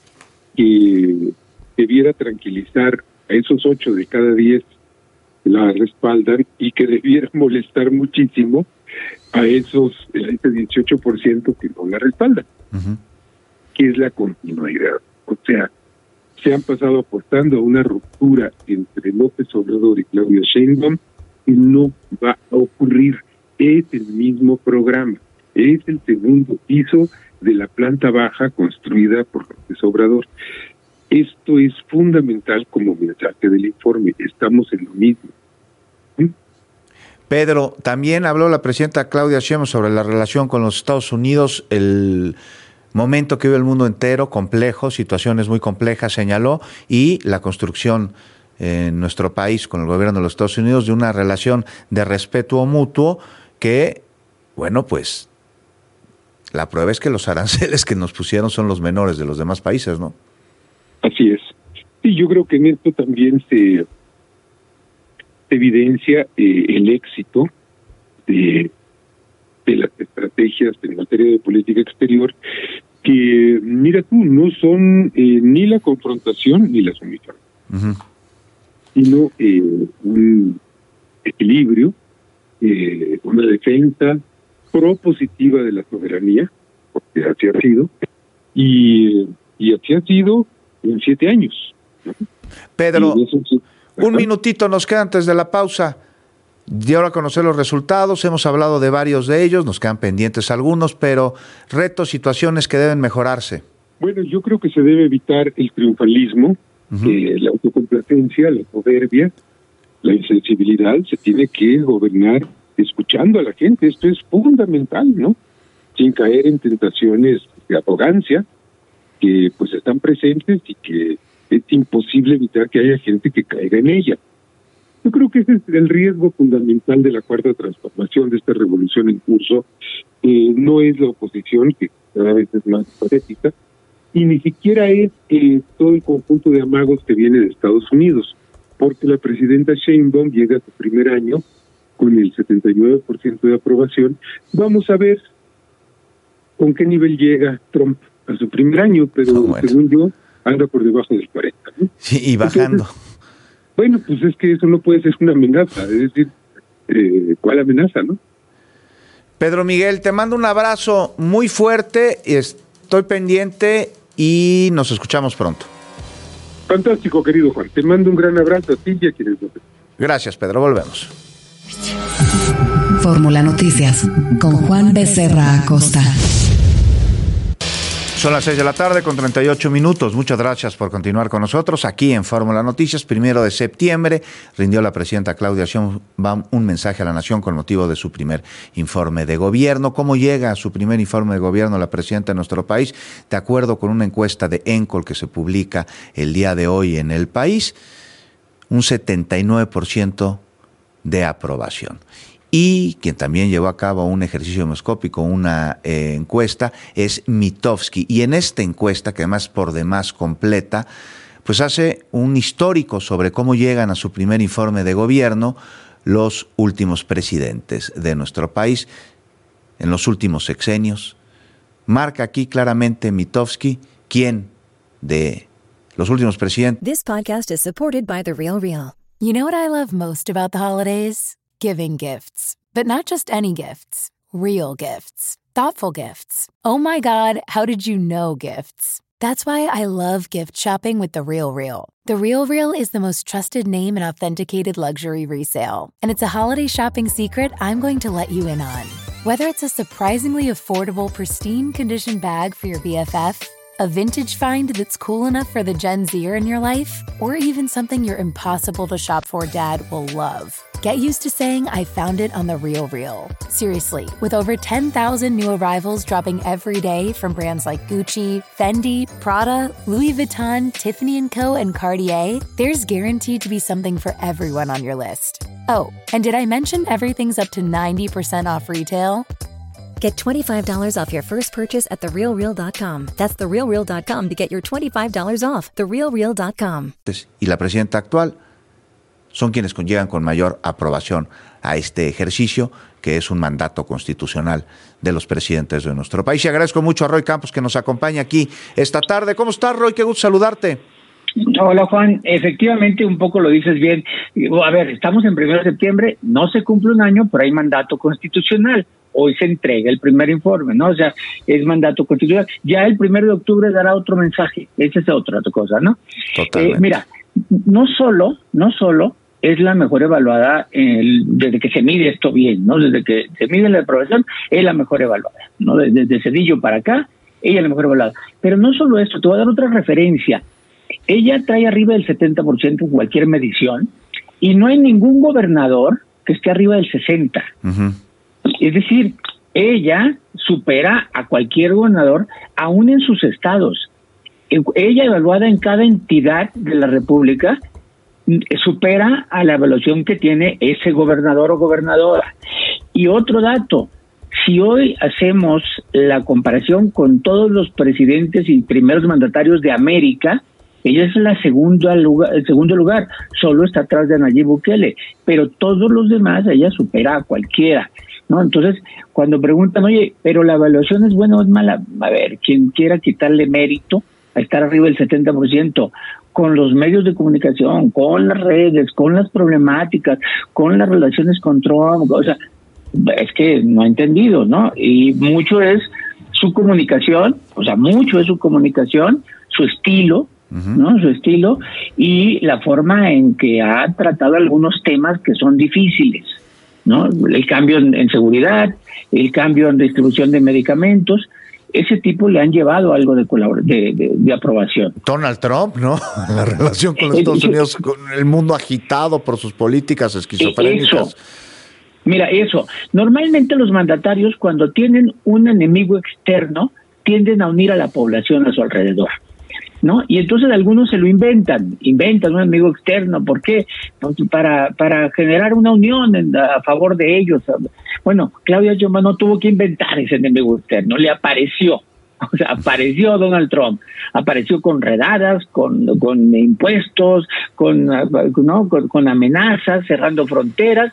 S17: que debiera tranquilizar a esos ocho de cada diez que la respaldan y que debiera molestar muchísimo a esos, a ese dieciocho por ciento que no la respaldan. Uh-huh. Que es la continuidad. O sea, se han pasado apostando a una ruptura entre López Obrador y Claudia Sheinbaum y no va a ocurrir. Es el mismo programa, es el segundo piso de la planta baja construida por López Obrador. Esto es fundamental como mensaje del informe. Estamos en lo mismo. ¿Mm?
S5: Pedro, también habló la presidenta Claudia Sheinbaum sobre la relación con los Estados Unidos, el momento que vive el mundo entero, complejo, situaciones muy complejas, señaló, y la construcción en nuestro país con el gobierno de los Estados Unidos de una relación de respeto mutuo que, bueno, pues la prueba es que los aranceles que nos pusieron son los menores de los demás países, ¿no?
S17: Así es. Sí, yo creo que en esto también se, se evidencia eh, el éxito de, de las estrategias en materia de política exterior que, mira tú, no son eh, ni la confrontación ni la sumisión, uh-huh. sino eh, un equilibrio, eh, una defensa propositiva de la soberanía, porque así ha sido, y, y así ha sido en siete años. ¿No?
S5: Pedro, eso, un minutito nos queda antes de la pausa. Dio a conocer los resultados, hemos hablado de varios de ellos, nos quedan pendientes algunos, pero retos, situaciones que deben mejorarse.
S17: Bueno, yo creo que se debe evitar el triunfalismo, uh-huh. eh, la autocomplacencia, la soberbia, la insensibilidad. Se tiene que gobernar escuchando a la gente. Esto es fundamental, ¿no? Sin caer en tentaciones de arrogancia que pues están presentes y que es imposible evitar que haya gente que caiga en ella. Yo creo que ese es el riesgo fundamental de la cuarta transformación, de esta revolución en curso. Eh, no es la oposición, que cada vez es más patética, y ni siquiera es eh, todo el conjunto de amagos que viene de Estados Unidos, porque la presidenta Sheinbaum llega a su primer año con el setenta y nueve por ciento de aprobación. Vamos a ver con qué nivel llega Trump a su primer año, pero oh, bueno. según yo, anda por debajo del cuarenta, ¿no?
S5: Sí, y bajando.
S17: Entonces, bueno, pues es que eso no puede ser una amenaza, es decir, eh, ¿cuál amenaza, no?
S5: Pedro Miguel, te mando un abrazo muy fuerte, estoy pendiente y nos escuchamos pronto.
S17: Fantástico, querido Juan, te mando un gran abrazo a ti y a quienes nos ven.
S5: Gracias, Pedro, volvemos.
S4: Fórmula Noticias, con Juan Becerra Acosta.
S5: Son las seis de la tarde con treinta y ocho minutos. Muchas gracias por continuar con nosotros aquí en Fórmula Noticias. Primero de septiembre rindió la presidenta Claudia Sheinbaum un mensaje a la nación con motivo de su primer informe de gobierno. ¿Cómo llega a su primer informe de gobierno la presidenta de nuestro país? De acuerdo con una encuesta de Encol que se publica el día de hoy en El País, un setenta y nueve por ciento de aprobación. Y quien también llevó a cabo un ejercicio demoscópico, una eh, encuesta, es Mitofsky. Y en esta encuesta, que además por demás completa, pues hace un histórico sobre cómo llegan a su primer informe de gobierno los últimos presidentes de nuestro país en los últimos sexenios. Marca aquí claramente Mitofsky quién de los últimos presidentes.
S2: This podcast is supported by The Real Real.
S3: You know what I love most about the holidays? Giving gifts. But not just any gifts. Real gifts. Thoughtful gifts. Oh my God, how did you know gifts? That's why I love gift shopping with The Real Real. The Real Real is the most trusted name in authenticated luxury resale. And it's a holiday shopping secret I'm going to let you in on. Whether it's a surprisingly affordable, pristine condition bag for your B F F, a vintage find that's cool enough for the Gen Zer in your life, or even something your impossible to shop for dad will love. Get used to saying I found it on The Real Real. Seriously, with over ten thousand new arrivals dropping every day from brands like Gucci, Fendi, Prada, Louis Vuitton, Tiffany and Co, and Cartier, there's guaranteed to be something for everyone on your list. Oh, and did I mention everything's up to ninety percent off retail?
S2: Get twenty-five dollars off your first purchase at the real real dot com. That's the real real dot com to get your twenty-five dollars off. the real real dot com.
S5: Y la presidenta actual son quienes llegan con mayor aprobación a este ejercicio, que es un mandato constitucional de los presidentes de nuestro país. Y agradezco mucho a Roy Campos que nos acompaña aquí esta tarde. ¿Cómo estás, Roy? Qué gusto saludarte.
S18: Hola, Juan. Efectivamente, un poco lo dices bien. A ver, estamos en primero de septiembre, no se cumple un año, pero hay mandato constitucional. Hoy se entrega el primer informe, ¿no? O sea, es mandato constitucional. Ya el primero de octubre dará otro mensaje. Esa es otra cosa, ¿no?
S5: Totalmente.
S18: Eh, mira, no solo, no solo es la mejor evaluada el, desde que se mide esto bien, ¿no? Desde que se mide la aprobación, es la mejor evaluada, ¿no? Desde, desde Cedillo para acá, ella es la mejor evaluada. Pero no solo esto, te voy a dar otra referencia. ella trae arriba del setenta por ciento en cualquier medición y no hay ningún gobernador que esté arriba del sesenta por ciento. Uh-huh. Es decir, ella supera a cualquier gobernador, aún en sus estados. Ella, evaluada en cada entidad de la República, supera a la evaluación que tiene ese gobernador o gobernadora. Y otro dato, si hoy hacemos la comparación con todos los presidentes y primeros mandatarios de América, ella es la segunda lugar, el segundo lugar, solo está atrás de Nayib Bukele, pero todos los demás ella supera a cualquiera, ¿no? Entonces, cuando preguntan, oye, pero la evaluación es buena o es mala, a ver, quien quiera quitarle mérito a estar arriba del setenta por ciento, con los medios de comunicación, con las redes, con las problemáticas, con las relaciones con Trump, o sea, es que no ha entendido, ¿no? Y mucho es su comunicación, o sea, mucho es su comunicación, su estilo, uh-huh. ¿no? Su estilo y la forma en que ha tratado algunos temas que son difíciles, ¿no? El cambio en, en seguridad, el cambio en distribución de medicamentos, ese tipo le han llevado algo de, colabor- de, de, de aprobación.
S5: Donald Trump, ¿no? La relación con los Estados Unidos, con el mundo agitado por sus políticas esquizofrénicas.
S18: Eso. Mira, eso. Normalmente los mandatarios, cuando tienen un enemigo externo, tienden a unir a la población a su alrededor, ¿no? Y entonces algunos se lo inventan, inventan un enemigo externo. ¿Por qué? Para, para generar una unión en, a favor de ellos. Bueno, Claudia Sheinbaum no tuvo que inventar ese enemigo externo, le apareció. O sea, apareció Donald Trump, apareció con redadas, con, con impuestos, con, ¿no? con, con amenazas, cerrando fronteras,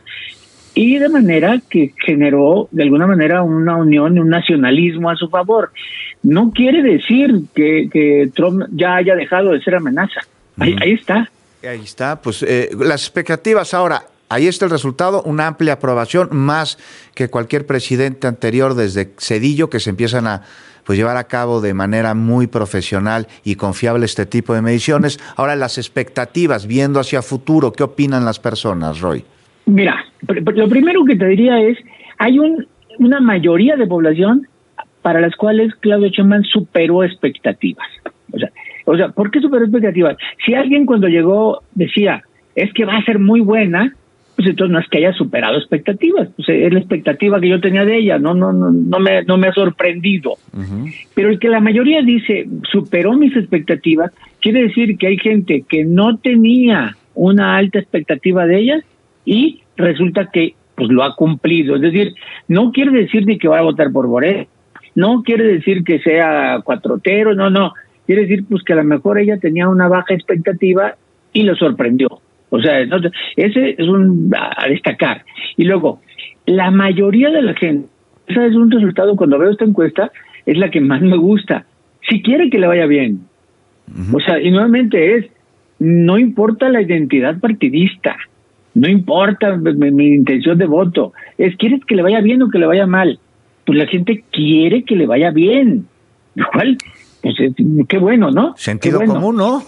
S18: y de manera que generó de alguna manera una unión, un nacionalismo a su favor. No quiere decir que, que Trump ya haya dejado de ser amenaza. Ahí, uh-huh. ahí está.
S5: Ahí está, pues eh, las expectativas ahora, ahí está el resultado, una amplia aprobación, más que cualquier presidente anterior desde Zedillo, que se empiezan a pues llevar a cabo de manera muy profesional y confiable este tipo de mediciones. Ahora las expectativas, viendo hacia futuro, ¿qué opinan las personas, Roy?
S18: Mira, lo primero que te diría es, hay un, una mayoría de población para las cuales Claudia Sheinbaum superó expectativas. O sea, o sea, ¿por qué superó expectativas? Si alguien cuando llegó decía, es que va a ser muy buena, pues entonces no es que haya superado expectativas, pues es la expectativa que yo tenía de ella, no, no, no, no me, no me ha sorprendido. Uh-huh. Pero el que la mayoría dice, superó mis expectativas, quiere decir que hay gente que no tenía una alta expectativa de ella, y resulta que pues lo ha cumplido. Es decir, no quiere decir ni que va a votar por Borel, no quiere decir que sea cuatrotero, no, no. Quiere decir pues que a lo mejor ella tenía una baja expectativa y lo sorprendió. O sea, entonces, ese es un a destacar. Y luego, la mayoría de la gente, ese es un resultado, cuando veo esta encuesta, es la que más me gusta. Si quiere que le vaya bien. Uh-huh. O sea, y nuevamente es, no importa la identidad partidista, no importa mi, mi intención de voto, es, ¿quieres que le vaya bien o que le vaya mal? Pues la gente quiere que le vaya bien. Igual, pues qué bueno, ¿no?
S5: Sentido
S18: bueno.
S5: común, ¿no?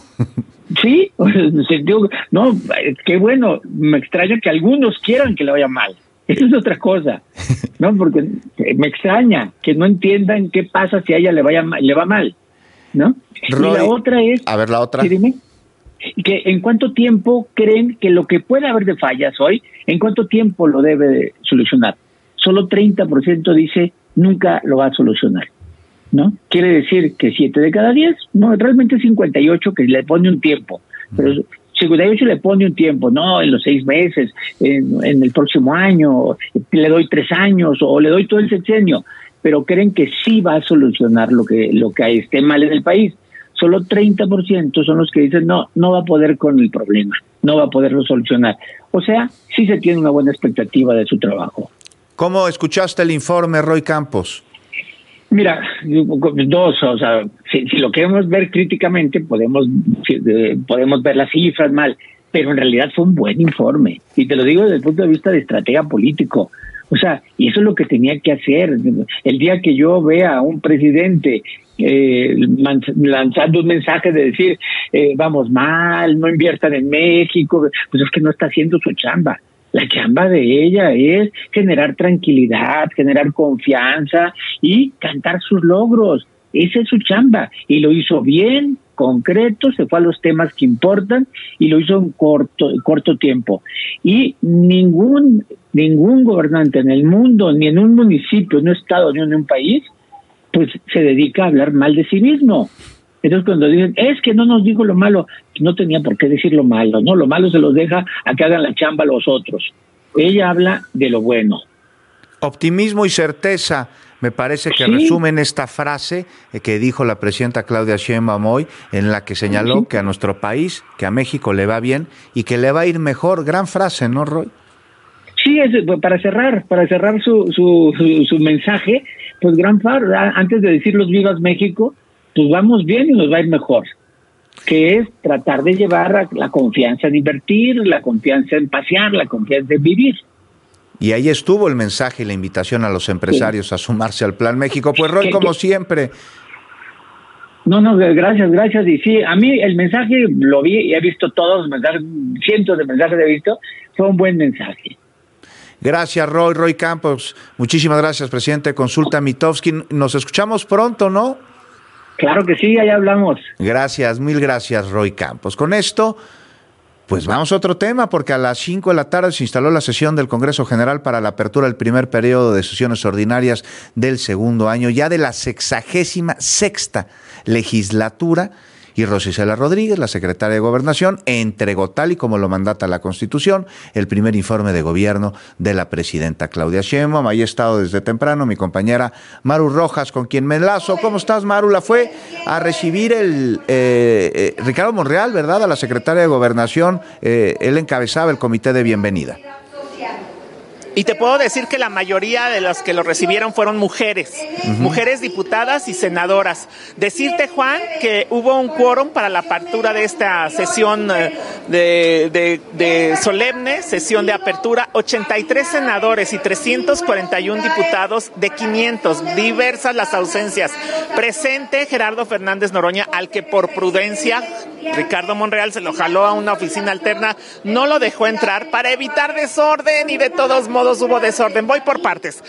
S18: Sí, sentido, no, qué bueno. Me extraña que algunos quieran que le vaya mal. Eso es otra cosa, ¿no? Porque me extraña que no entiendan qué pasa si a ella le vaya mal, le va mal, ¿no?
S5: Roy,
S18: y la otra es,
S5: a ver la otra.
S18: ¿sí, dime? Que en cuánto tiempo creen que lo que puede haber de fallas hoy, en cuánto tiempo lo debe de solucionar. Solo treinta por ciento dice nunca lo va a solucionar, ¿no? Quiere decir que siete de cada diez, no, realmente cincuenta y ocho que le pone un tiempo, pero cincuenta y ocho le pone un tiempo, no, en los seis meses, en, en el próximo año, le doy tres años o le doy todo el sexenio, pero creen que sí va a solucionar lo que, lo que esté mal en el país. Solo treinta por ciento son los que dicen, no, no va a poder con el problema, no va a poderlo solucionar. O sea, sí se tiene una buena expectativa de su trabajo.
S5: ¿Cómo escuchaste el informe, Roy Campos?
S18: Mira, dos, o sea, si, si lo queremos ver críticamente, podemos, podemos ver las cifras mal, pero en realidad fue un buen informe. Y te lo digo desde el punto de vista de estratega político. O sea, y eso es lo que tenía que hacer. El día que yo vea a un presidente eh, lanzando un mensaje de decir, eh, vamos mal, no inviertan en México, pues es que no está haciendo su chamba. La chamba de ella es generar tranquilidad, generar confianza y cantar sus logros. Esa es su chamba. Y lo hizo bien, concreto, se fue a los temas que importan y lo hizo en corto, en corto tiempo. Y ningún, ningún gobernante en el mundo, ni en un municipio, en un estado, ni en un país, pues se dedica a hablar mal de sí mismo. Entonces cuando dicen, es que no nos dijo lo malo, no tenía por qué decir lo malo, ¿no? Lo malo se los deja a que hagan la chamba los otros. Ella habla de lo bueno.
S5: Optimismo y certeza, me parece que sí resumen esta frase que dijo la presidenta Claudia Sheinbaum hoy, en la que señaló sí. que a nuestro país, que a México le va bien y que le va a ir mejor. Gran frase, ¿no, Roy?
S18: Sí, es, para cerrar, para cerrar su, su, su, su mensaje, pues gran frase, antes de decir los vivas México, pues vamos bien y nos va a ir mejor, que es tratar de llevar la confianza en invertir, la confianza en pasear, la confianza en vivir. Y ahí estuvo el mensaje y la invitación a los empresarios sí. a sumarse al Plan México. Pues Roy, como siempre. No, no, gracias, gracias. Y sí, a mí el mensaje lo vi y he visto todos los mensajes, cientos de mensajes he visto, fue un buen mensaje. Gracias, Roy, Roy Campos. Muchísimas gracias, presidente de Consulta Mitofsky. Nos escuchamos pronto, ¿no? Claro que sí, ahí hablamos. Gracias, mil gracias, Roy Campos. Con esto, pues vamos a otro tema, porque a las cinco de la tarde se instaló la sesión del Congreso General para la apertura del primer periodo de sesiones ordinarias del segundo año, ya de la sexagésima sexta legislatura, y Rosa Isela Rodríguez, la secretaria de Gobernación, entregó, tal y como lo mandata la Constitución, el primer informe de gobierno de la presidenta Claudia Sheinbaum. Ahí ha estado desde temprano mi compañera Maru Rojas, con quien me enlazo. ¿Cómo estás, Maru? La fue a recibir el eh, eh, Ricardo Monreal, ¿verdad?, a la secretaria de Gobernación. Eh, él encabezaba el comité de bienvenida.
S19: Y te puedo decir que la mayoría de los que lo recibieron fueron mujeres, uh-huh. mujeres diputadas y senadoras. Decirte, Juan, que hubo un quórum para la apertura de esta sesión de, de, de solemne, sesión de apertura, ochenta y tres senadores y trescientos cuarenta y uno diputados de quinientos, diversas las ausencias. Presente Gerardo Fernández Noroña, al que por prudencia Ricardo Monreal se lo jaló a una oficina alterna, no lo dejó entrar para evitar desorden, y de todos modos hubo desorden. Voy por partes.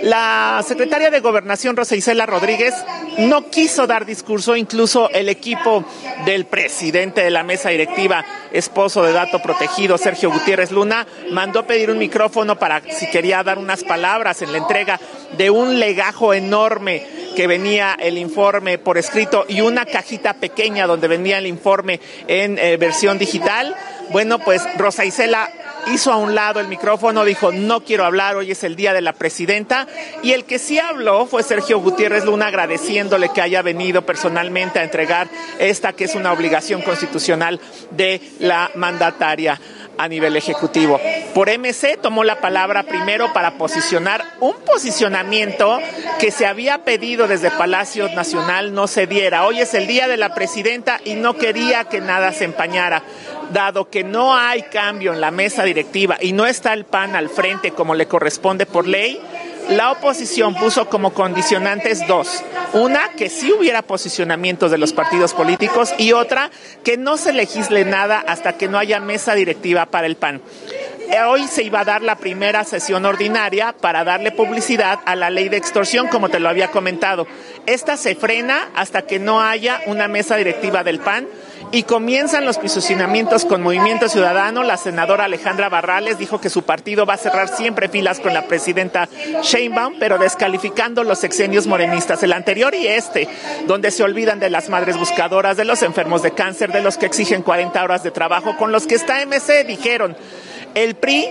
S19: La secretaria de Gobernación, Rosa Isela Rodríguez, no quiso dar discurso. Incluso el equipo del presidente de la mesa directiva, esposo de dato protegido, Sergio Gutiérrez Luna, mandó pedir un micrófono para si quería dar unas palabras en la entrega de un legajo enorme que venía el informe por escrito y una cajita pequeña donde venía el informe en eh, versión digital. Bueno, pues Rosa Isela hizo a un lado el micrófono, dijo, no quiero hablar, hoy es el día de la presidenta, y el que sí habló fue Sergio Gutiérrez Luna, agradeciéndole que haya venido personalmente a entregar esta que es una obligación constitucional de la mandataria a nivel ejecutivo. Por M C tomó la palabra primero para posicionar un posicionamiento que se había pedido desde Palacio Nacional no se diera. Hoy es el día de la presidenta y no quería que nada se empañara. Dado que no hay cambio en la mesa directiva y no está el P A N al frente como le corresponde por ley, la oposición puso como condicionantes dos. Una, que sí hubiera posicionamientos de los partidos políticos, y otra, que no se legisle nada hasta que no haya mesa directiva para el P A N. Hoy se iba a dar la primera sesión ordinaria para darle publicidad a la ley de extorsión, como te lo había comentado. Esta se frena hasta que no haya una mesa directiva del P A N. Y comienzan los posicionamientos con Movimiento Ciudadano. La senadora Alejandra Barrales dijo que su partido va a cerrar siempre filas con la presidenta Sheinbaum, pero descalificando los sexenios morenistas, el anterior y este, donde se olvidan de las madres buscadoras, de los enfermos de cáncer, de los que exigen cuarenta horas de trabajo, con los que está M C, dijeron. El P R I,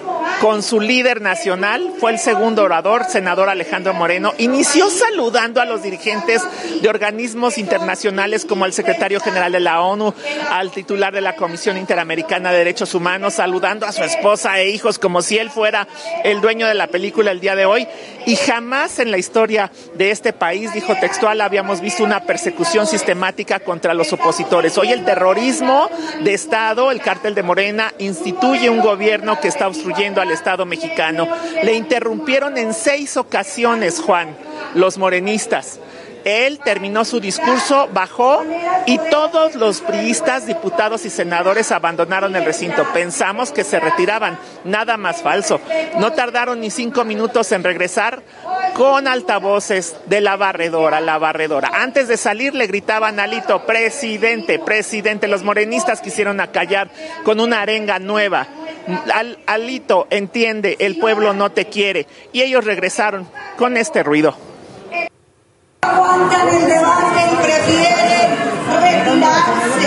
S19: con su líder nacional, fue el segundo orador, senador Alejandro Moreno, inició saludando a los dirigentes de organismos internacionales como el secretario general de la ONU, al titular de la Comisión Interamericana de Derechos Humanos, saludando a su esposa e hijos como si él fuera el dueño de la película el día de hoy. Y jamás en la historia de este país, dijo textual, habíamos visto una persecución sistemática contra los opositores. Hoy el terrorismo de Estado, el cártel de Morena, instituye un gobierno que está obstruyendo al Estado mexicano. Le interrumpieron en seis ocasiones, Juan, los morenistas. Él terminó su discurso, bajó y todos los priistas, diputados y senadores abandonaron el recinto. Pensamos que se retiraban, nada más falso. No tardaron ni cinco minutos en regresar con altavoces de la barredora, la barredora. Antes de salir le gritaban a Alito, presidente, presidente. Los morenistas quisieron acallar con una arenga nueva. Al, Alito, entiende, el pueblo no te quiere. Y ellos regresaron con este ruido.
S7: Aguantan el debate y prefieren retirarse.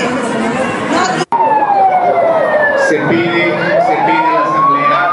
S13: Se pide, se pide a la Asamblea.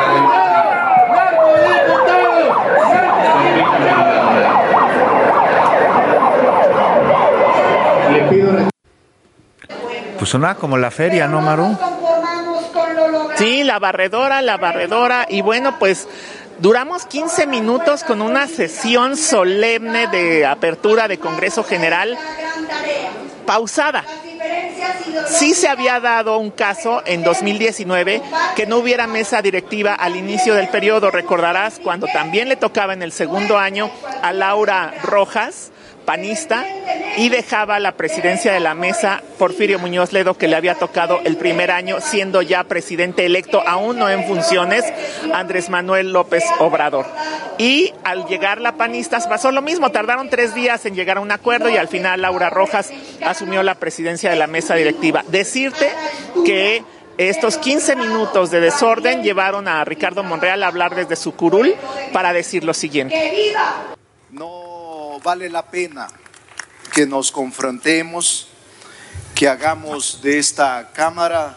S13: Le pido.
S5: Pues sonaba como la feria, ¿no, Maru?
S19: Sí, la barredora, la barredora. Y bueno, pues duramos quince minutos con una sesión solemne de apertura de Congreso General pausada. Sí se había dado un caso en dos mil diecinueve que no hubiera mesa directiva al inicio del periodo. Recordarás cuando también le tocaba en el segundo año a Laura Rojas, panista, y dejaba la presidencia de la mesa Porfirio Muñoz Ledo, que le había tocado el primer año, siendo ya presidente electo, aún no en funciones, Andrés Manuel López Obrador. Y al llegar la panista pasó lo mismo, tardaron tres días en llegar a un acuerdo y al final Laura Rojas asumió la presidencia de la mesa directiva. Decirte que estos quince minutos de desorden llevaron a Ricardo Monreal a hablar desde su curul para decir lo siguiente.
S20: No vale la pena que nos confrontemos, que hagamos de esta Cámara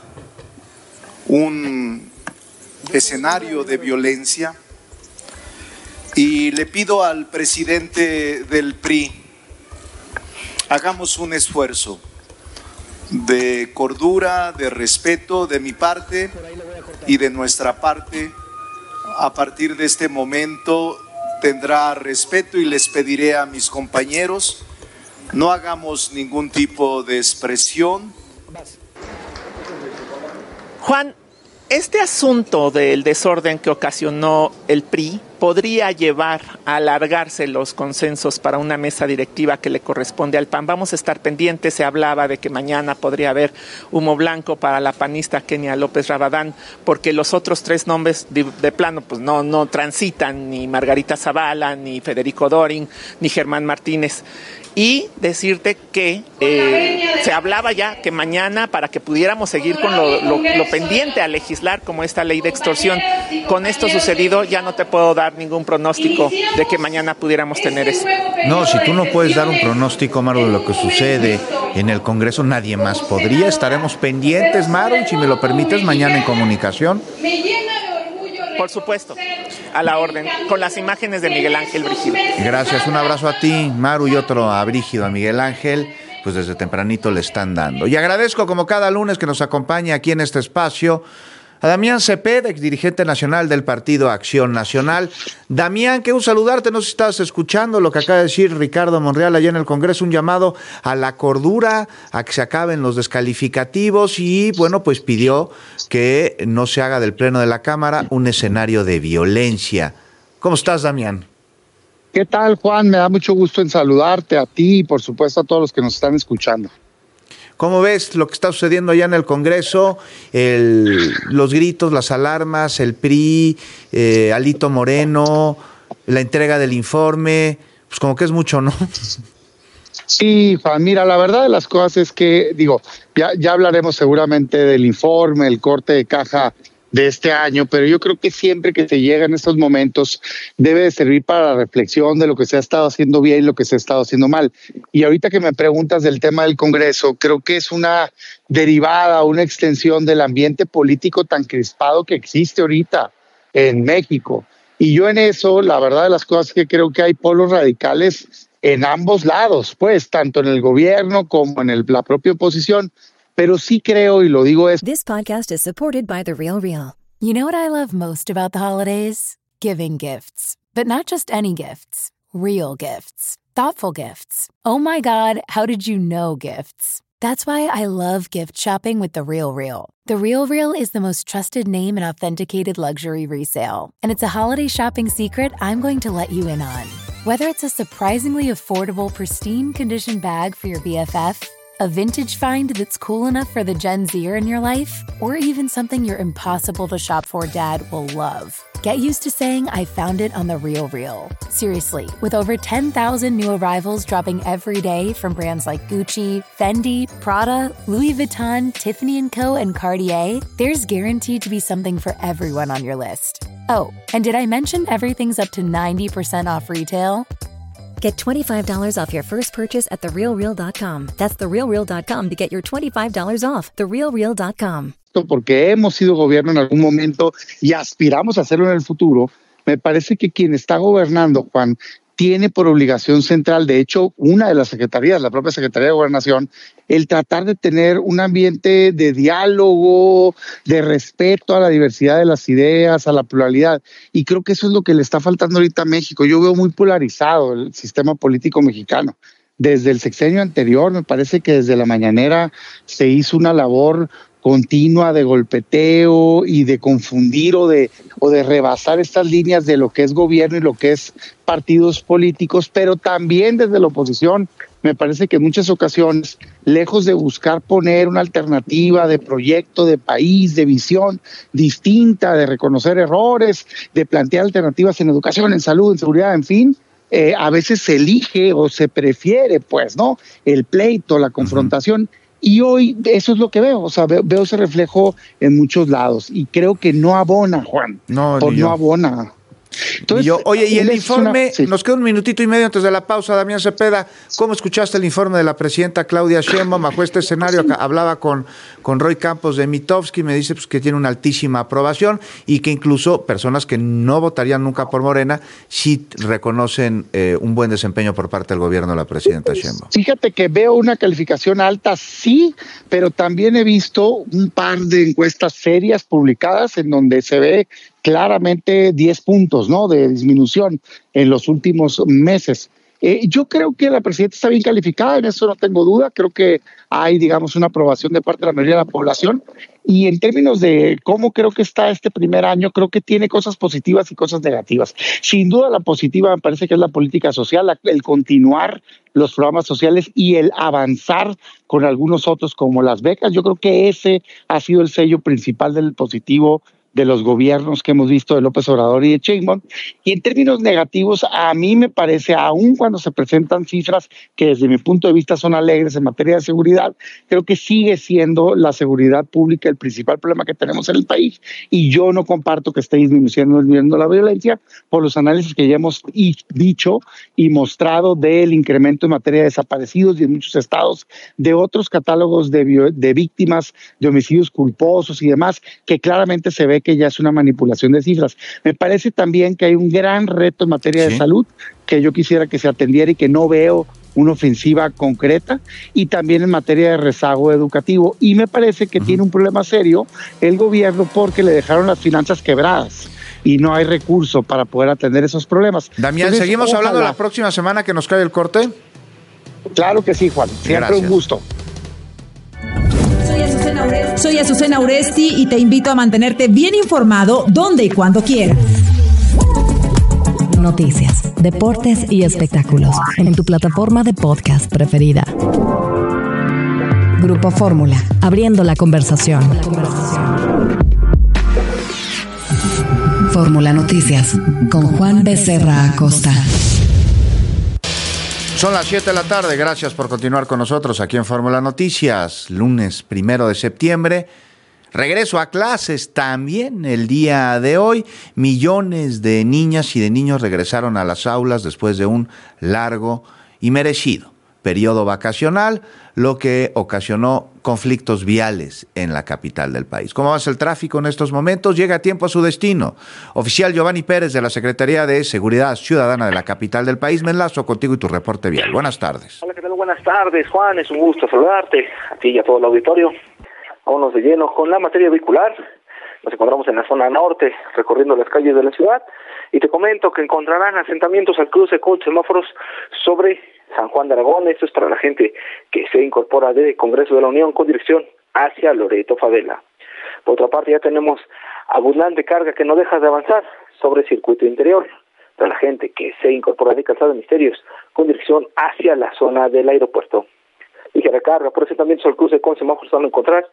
S20: un escenario de violencia. Y le pido al presidente del P R I, hagamos un esfuerzo de cordura, de respeto de mi parte y de nuestra parte. A partir de este momento tendrá respeto y les pediré a mis compañeros, no hagamos ningún tipo de expresión.
S19: Juan, este asunto del desorden que ocasionó el P R I podría llevar a alargarse los consensos para una mesa directiva que le corresponde al P A N. Vamos a estar pendientes. Se hablaba de que mañana podría haber humo blanco para la panista Kenia López Rabadán, porque los otros tres nombres de, de plano pues no, no transitan, ni Margarita Zavala, ni Federico Dorin, ni Germán Martínez. Y decirte que eh, se hablaba ya que mañana, para que pudiéramos seguir con lo, lo, lo pendiente a legislar, como esta ley de extorsión, con esto sucedido ya no te puedo dar ningún pronóstico de que mañana pudiéramos tener eso.
S5: No, si tú no puedes dar un pronóstico, Maru, de lo que sucede en el Congreso, nadie más podría. Estaremos pendientes, Maru, si me lo permites, mañana en comunicación.
S19: Por supuesto, a la orden, con las imágenes de Miguel Ángel Brígido.
S5: Gracias, un abrazo a ti, Maru, y otro a Brígido, a Miguel Ángel, pues desde tempranito le están dando. Y agradezco, como cada lunes, que nos acompaña aquí en este espacio a Damián Cepeda, exdirigente nacional del Partido Acción Nacional. Damián, qué un saludarte, no sé si estás escuchando lo que acaba de decir Ricardo Monreal allá en el Congreso, un llamado a la cordura, a que se acaben los descalificativos y, bueno, pues pidió que no se haga del Pleno de la Cámara un escenario de violencia. ¿Cómo estás, Damián?
S21: ¿Qué tal, Juan? Me da mucho gusto en saludarte a ti y, por supuesto, a todos los que nos están escuchando.
S5: ¿Cómo ves lo que está sucediendo allá en el Congreso? El, los gritos, las alarmas, el P R I, eh, Alito Moreno, la entrega del informe, pues como que es mucho, ¿no?
S21: Sí, Juan, mira, la verdad de las cosas es que, digo, ya, ya hablaremos seguramente del informe, el corte de caja de este año, pero yo creo que siempre que se llega en estos momentos debe de servir para la reflexión de lo que se ha estado haciendo bien y lo que se ha estado haciendo mal. Y ahorita que me preguntas del tema del Congreso, creo que es una derivada, una extensión del ambiente político tan crispado que existe ahorita en México. Y yo en eso, la verdad de las cosas es que creo que hay polos radicales en ambos lados, pues, tanto en el gobierno como en el, la propia oposición. Pero sí creo, y lo digo es...
S2: This podcast is supported by The Real Real.
S3: You know what I love most about the holidays? Giving gifts. But not just any gifts. Real gifts. Thoughtful gifts. Oh my God, how did you know gifts? That's why I love gift shopping with The Real Real. The Real Real is the most trusted name in authenticated luxury resale. And it's a holiday shopping secret I'm going to let you in on. Whether it's a surprisingly affordable, pristine condition bag for your B F F, a vintage find that's cool enough for the Gen Zer in your life, or even something your impossible to shop for dad will love. Get used to saying I found it on The RealReal. Seriously, with over ten thousand new arrivals dropping every day from brands like Gucci, Fendi, Prada, Louis Vuitton, Tiffany and Co., and Cartier, there's guaranteed to be something for everyone on your list. Oh, and did I mention everything's up to ninety percent off retail?
S2: Get twenty-five dollars off your first purchase at the real real dot com. That's the real real dot com to get your twenty-five dollars off. the real real dot com.
S21: Porque hemos sido gobierno en algún momento y aspiramos a hacerlo en el futuro, me parece que quien está gobernando, Juan, tiene por obligación central, de hecho, una de las secretarías, la propia Secretaría de Gobernación, el tratar de tener un ambiente de diálogo, de respeto a la diversidad de las ideas, a la pluralidad. Y creo que eso es lo que le está faltando ahorita a México. Yo veo muy polarizado el sistema político mexicano. Desde el sexenio anterior, me parece que desde la mañanera se hizo una labor continua de golpeteo y de confundir o de, o de rebasar estas líneas de lo que es gobierno y lo que es partidos políticos, pero también desde la oposición. Me parece que en muchas ocasiones, lejos de buscar poner una alternativa de proyecto, de país, de visión distinta, de reconocer errores, de plantear alternativas en educación, en salud, en seguridad, en fin, eh, a veces se elige o se prefiere, pues, ¿no? El pleito, la confrontación. Uh-huh. Y hoy eso es lo que veo, o sea, veo, veo ese reflejo en muchos lados y creo que no abona, Juan, no, por no abona.
S5: Entonces, y yo, oye, y el informe, una, sí. Nos queda un minutito y medio antes de la pausa, Damián Cepeda, ¿cómo escuchaste el informe de la presidenta Claudia Sheinbaum bajo este escenario? Acá hablaba con, con Roy Campos de Mitofsky, me dice pues, que tiene una altísima aprobación y que incluso personas que no votarían nunca por Morena sí reconocen eh, un buen desempeño por parte del gobierno de la presidenta Sheinbaum.
S21: Fíjate que veo una calificación alta, sí, pero también he visto un par de encuestas serias publicadas en donde se ve claramente diez puntos, ¿no?, de disminución en los últimos meses. Eh, yo creo que la presidenta está bien calificada, en eso no tengo duda. Creo que hay, digamos, una aprobación de parte de la mayoría de la población. Y en términos de cómo creo que está este primer año, creo que tiene cosas positivas y cosas negativas. Sin duda la positiva me parece que es la política social, la, el continuar los programas sociales y el avanzar con algunos otros como las becas. Yo creo que ese ha sido el sello principal del positivo de los gobiernos que hemos visto de López Obrador y de Sheinbaum. Y en términos negativos, a mí me parece, aun cuando se presentan cifras que desde mi punto de vista son alegres en materia de seguridad, creo que sigue siendo la seguridad pública el principal problema que tenemos en el país. Y yo no comparto que esté disminuyendo, disminuyendo la violencia por los análisis que ya hemos dicho y mostrado del incremento en materia de desaparecidos y en muchos estados de otros catálogos de, de víctimas de homicidios culposos y demás, que claramente se ve que ya es una manipulación de cifras. Me parece también que hay un gran reto en materia ¿Sí? de salud que yo quisiera que se atendiera y que no veo una ofensiva concreta, y también en materia de rezago educativo. Y me parece que uh-huh. tiene un problema serio el gobierno porque le dejaron las finanzas quebradas y no hay recurso para poder atender esos problemas.
S5: Damián, Entonces, ¿seguimos ojalá. hablando la próxima semana que nos cae el corte?
S21: Claro que sí, Juan. Siempre Gracias. un gusto.
S1: Soy Azucena Uresti. Soy Azucena Uresti y te invito a mantenerte bien informado donde y cuando quieras.
S4: Noticias, deportes y espectáculos en tu plataforma de podcast preferida. Grupo Fórmula, abriendo la conversación. Fórmula Noticias con Juan Becerra Acosta.
S5: Son las siete de la tarde, gracias por continuar con nosotros aquí en Fórmula Noticias, lunes primero de septiembre. Regreso a clases también el día de hoy. Millones de niñas y de niños regresaron a las aulas después de un largo y merecido periodo vacacional, lo que ocasionó conflictos viales en la capital del país. ¿Cómo va el tráfico en estos momentos? Llega a tiempo a su destino. Oficial Giovanni Pérez de la Secretaría de Seguridad Ciudadana de la capital del país, me enlazo contigo y tu reporte vial. Buenas tardes.
S22: Hola, ¿qué tal? Buenas tardes, Juan. Es un gusto saludarte, a ti y a todo el auditorio. Vámonos de lleno con la materia vehicular. Nos encontramos en la zona norte, recorriendo las calles de la ciudad, y te comento que encontrarán asentamientos al cruce con semáforos sobre San Juan de Aragón. Esto es para la gente que se incorpora de Congreso de la Unión con dirección hacia Loreto Favela. Por otra parte, ya tenemos abundante carga que no deja de avanzar sobre el circuito interior, para la gente que se incorpora de Calzada de Misterios con dirección hacia la zona del aeropuerto. Ligera carga por asentamientos al cruce con semáforos van a encontrar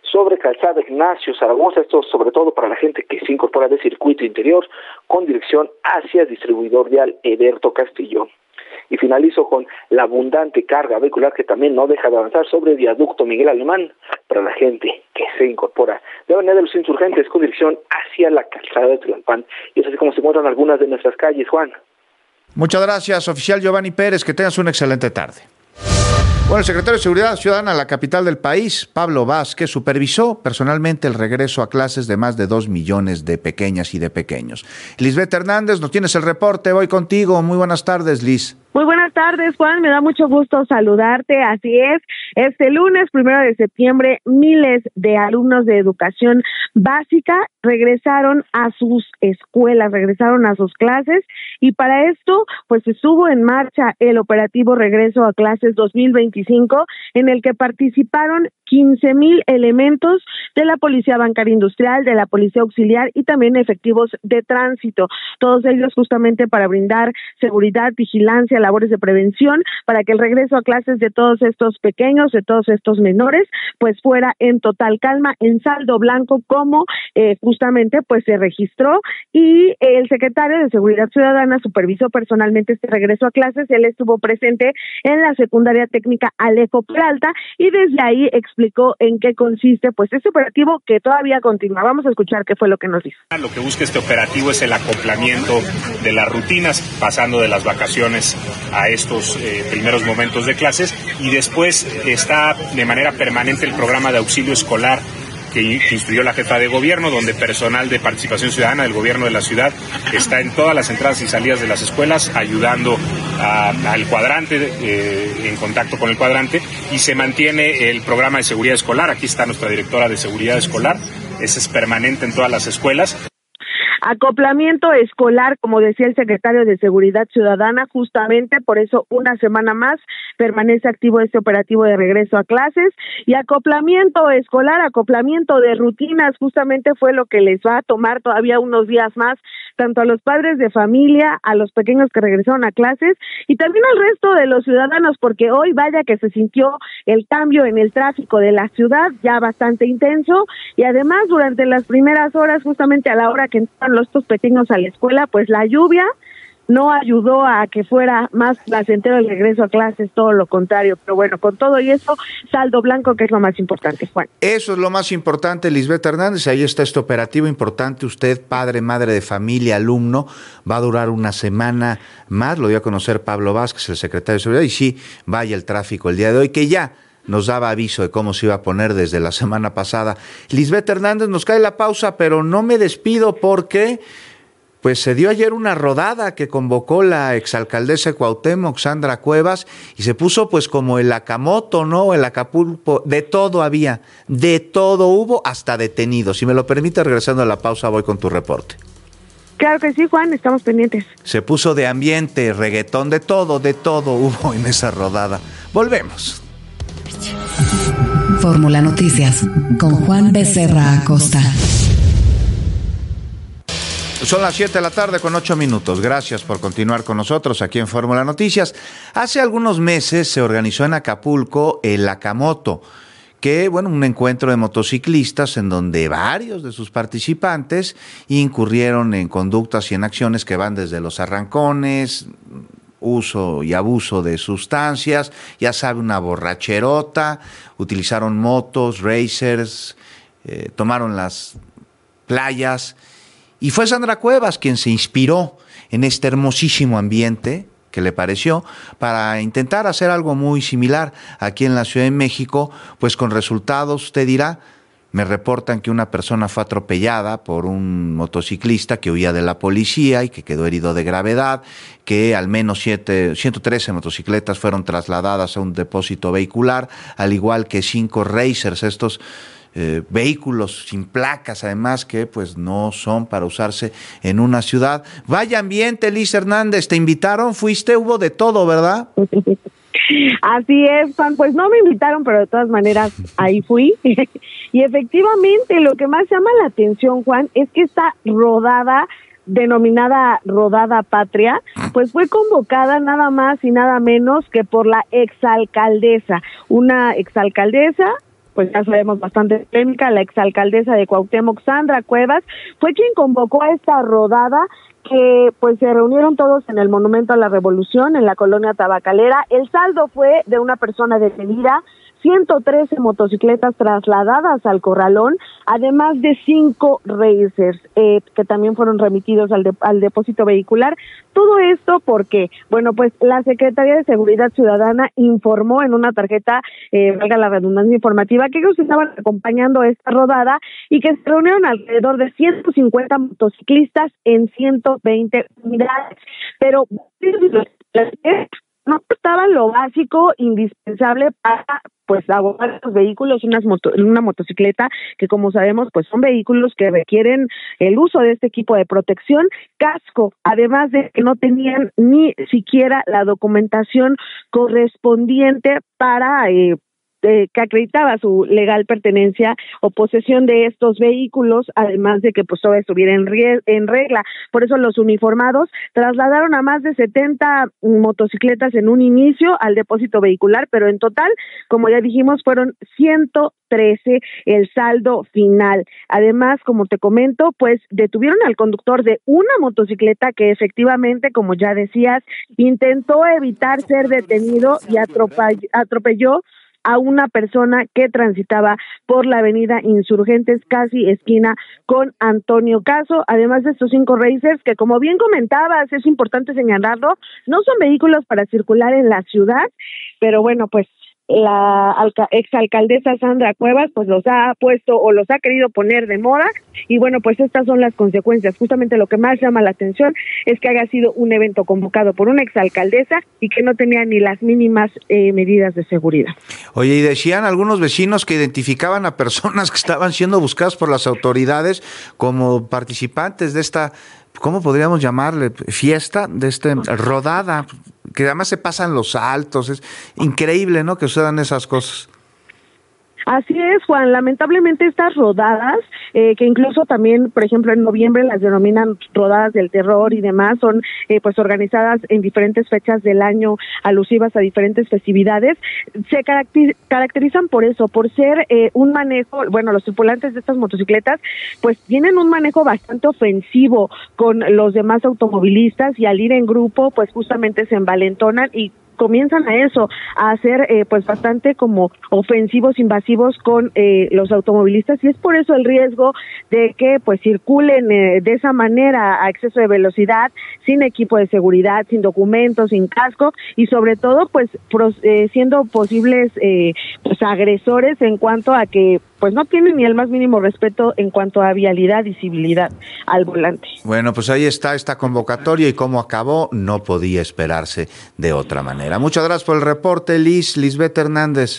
S22: sobre Calzada Ignacio Zaragoza, esto sobre todo para la gente que se incorpora de circuito interior con dirección hacia el distribuidor vial Heberto Castillo. Y finalizo con la abundante carga vehicular que también no deja de avanzar sobre viaducto Miguel Alemán para la gente que se incorpora de Avenida de los Insurgentes con dirección hacia la calzada de Tlalpan. Y es así como se encuentran algunas de nuestras calles, Juan.
S5: Muchas gracias, oficial Giovanni Pérez, que tengas una excelente tarde. Bueno, el secretario de Seguridad Ciudadana de la capital del país, Pablo Vázquez, supervisó personalmente el regreso a clases de más de dos millones de pequeñas y de pequeños. Lisbeth Hernández, nos tienes el reporte, voy contigo. Muy buenas tardes, Liz.
S6: Muy buenas tardes, Juan, me da mucho gusto saludarte, así es, este lunes, primero de septiembre, miles de alumnos de educación básica regresaron a sus escuelas, regresaron a sus clases, y para esto, pues estuvo en marcha el operativo Regreso a Clases dos mil veinticinco, en el que participaron quince mil elementos de la Policía Bancaria Industrial, de la Policía Auxiliar y también efectivos de tránsito, todos ellos justamente para brindar seguridad, vigilancia, labores de prevención, para que el regreso a clases de todos estos pequeños, de todos estos menores, pues fuera en total calma, en saldo blanco, como eh, justamente pues se registró, y el secretario de Seguridad Ciudadana supervisó personalmente este regreso a clases. Él estuvo presente en la secundaria técnica Alejo Peralta y desde ahí explicó en qué consiste pues este operativo que todavía continúa. Vamos a escuchar qué fue lo que nos dijo.
S13: Lo que busca este operativo es el acoplamiento de las rutinas, pasando de las vacaciones a estos eh, primeros momentos de clases, y después está de manera permanente el programa de auxilio escolar que instituyó la jefa de gobierno, donde personal de participación ciudadana del gobierno de la ciudad está en todas las entradas y salidas de las escuelas ayudando a, al cuadrante, eh, en contacto con el cuadrante, y se mantiene el programa de seguridad escolar. Aquí está nuestra directora de seguridad escolar, ese es permanente en todas las escuelas.
S6: Acoplamiento escolar, como decía el secretario de Seguridad Ciudadana, justamente por eso una semana más permanece activo este operativo de regreso a clases, y acoplamiento escolar, acoplamiento de rutinas, justamente fue lo que les va a tomar todavía unos días más, tanto a los padres de familia, a los pequeños que regresaron a clases, y también al resto de los ciudadanos, porque hoy vaya que se sintió el cambio en el tráfico de la ciudad, ya bastante intenso, y además durante las primeras horas, justamente a la hora que entraron los estos pequeños a la escuela, pues la lluvia no ayudó a que fuera más placentero el regreso a clases, todo lo contrario. Pero bueno, con todo y eso, saldo blanco, que es lo más importante, Juan.
S5: Eso es lo más importante, Lisbeth Hernández. Ahí está este operativo importante. Usted, padre, madre de familia, alumno, va a durar una semana más. Lo dio a conocer Pablo Vázquez, el secretario de Seguridad. Y sí, vaya el tráfico el día de hoy, que ya nos daba aviso de cómo se iba a poner desde la semana pasada. Lisbeth Hernández, nos cae la pausa, pero no me despido porque pues se dio ayer una rodada que convocó la exalcaldesa de Cuauhtémoc, Sandra Cuevas, y se puso pues como el Acamoto, ¿no? El Acapulco, de todo había, de todo hubo, hasta detenidos. Si me lo permite, regresando a la pausa, voy con tu reporte.
S6: Claro que sí, Juan, estamos pendientes.
S5: Se puso de ambiente, reggaetón, de todo, de todo hubo en esa rodada. Volvemos.
S4: Fórmula Noticias con Juan Becerra Acosta.
S5: Son las siete de la tarde con ocho minutos. Gracias por continuar con nosotros aquí en Fórmula Noticias. Hace algunos meses se organizó en Acapulco el Acamoto, que, bueno, un encuentro de motociclistas en donde varios de sus participantes incurrieron en conductas y en acciones que van desde los arrancones, uso y abuso de sustancias, ya sabe, una borracherota, utilizaron motos, racers, eh, tomaron las playas, y fue Sandra Cuevas quien se inspiró en este hermosísimo ambiente que le pareció para intentar hacer algo muy similar aquí en la Ciudad de México, pues con resultados, usted dirá. Me reportan que una persona fue atropellada por un motociclista que huía de la policía y que quedó herido de gravedad, que al menos siete, ciento trece motocicletas fueron trasladadas a un depósito vehicular, al igual que cinco racers, estos eh, vehículos sin placas, además, que pues no son para usarse en una ciudad. Vaya ambiente, Liz Hernández, ¿te invitaron? ¿Fuiste? Hubo de todo, ¿verdad?
S6: Así es, Juan, pues no me invitaron, pero de todas maneras ahí fui. Y efectivamente lo que más llama la atención, Juan, es que esta rodada, denominada Rodada Patria, pues fue convocada nada más y nada menos que por la exalcaldesa, una exalcaldesa pues ya sabemos, bastante polémica. La exalcaldesa de Cuauhtémoc, Sandra Cuevas, fue quien convocó a esta rodada que pues se reunieron todos en el Monumento a la Revolución, en la colonia tabacalera. El saldo fue de una persona detenida, ciento trece motocicletas trasladadas al corralón, además de cinco racers eh, que también fueron remitidos al, de, al depósito vehicular. Todo esto porque, bueno, pues la Secretaría de Seguridad Ciudadana informó en una tarjeta, eh, valga la redundancia informativa, que ellos estaban acompañando esta rodada y que se reunieron alrededor de ciento cincuenta motociclistas en ciento veinte unidades. Pero no portaban lo básico indispensable para pues abordar los vehículos, unas moto, una motocicleta que, como sabemos, pues son vehículos que requieren el uso de este equipo de protección, casco, además de que no tenían ni siquiera la documentación correspondiente para eh, Eh, que acreditaba su legal pertenencia o posesión de estos vehículos, además de que pues todo estuviera en, en regla. Por eso los uniformados trasladaron a más de setenta motocicletas en un inicio al depósito vehicular, pero en total, como ya dijimos, fueron ciento trece el saldo final. Además, como te comento, pues detuvieron al conductor de una motocicleta que efectivamente, como ya decías, intentó evitar ser detenido y atropelló, atropelló a una persona que transitaba por la avenida Insurgentes, casi esquina con Antonio Caso. Además de estos cinco racers, que como bien comentabas, es importante señalarlo, no son vehículos para circular en la ciudad, pero bueno, pues la alca- exalcaldesa Sandra Cuevas pues los ha puesto o los ha querido poner de moda, y bueno, pues estas son las consecuencias. Justamente lo que más llama la atención es que haya sido un evento convocado por una exalcaldesa y que no tenía ni las mínimas eh, medidas de seguridad.
S5: Oye, y decían algunos vecinos que identificaban a personas que estaban siendo buscadas por las autoridades como participantes de esta, ¿cómo podríamos llamarle? Fiesta, de esta rodada, que además se pasan los saltos. Es increíble, ¿no?, que sucedan esas cosas.
S6: Así es, Juan. Lamentablemente estas rodadas, eh, que incluso también, por ejemplo, en noviembre las denominan rodadas del terror y demás, son eh, pues organizadas en diferentes fechas del año, alusivas a diferentes festividades, se caracter- caracterizan por eso, por ser eh, un manejo, bueno, los tripulantes de estas motocicletas pues tienen un manejo bastante ofensivo con los demás automovilistas, y al ir en grupo pues justamente se envalentonan y comienzan a eso, a ser eh, pues bastante como ofensivos, invasivos con eh, los automovilistas, y es por eso el riesgo de que pues circulen eh, de esa manera a exceso de velocidad, sin equipo de seguridad, sin documentos, sin casco, y sobre todo pues pros, eh, siendo posibles eh, pues agresores en cuanto a que pues no tienen ni el más mínimo respeto en cuanto a vialidad y civilidad al volante.
S5: Bueno, pues ahí está esta convocatoria, y cómo acabó no podía esperarse de otra manera. Muchas gracias por el reporte, Liz, Lisbeth Hernández.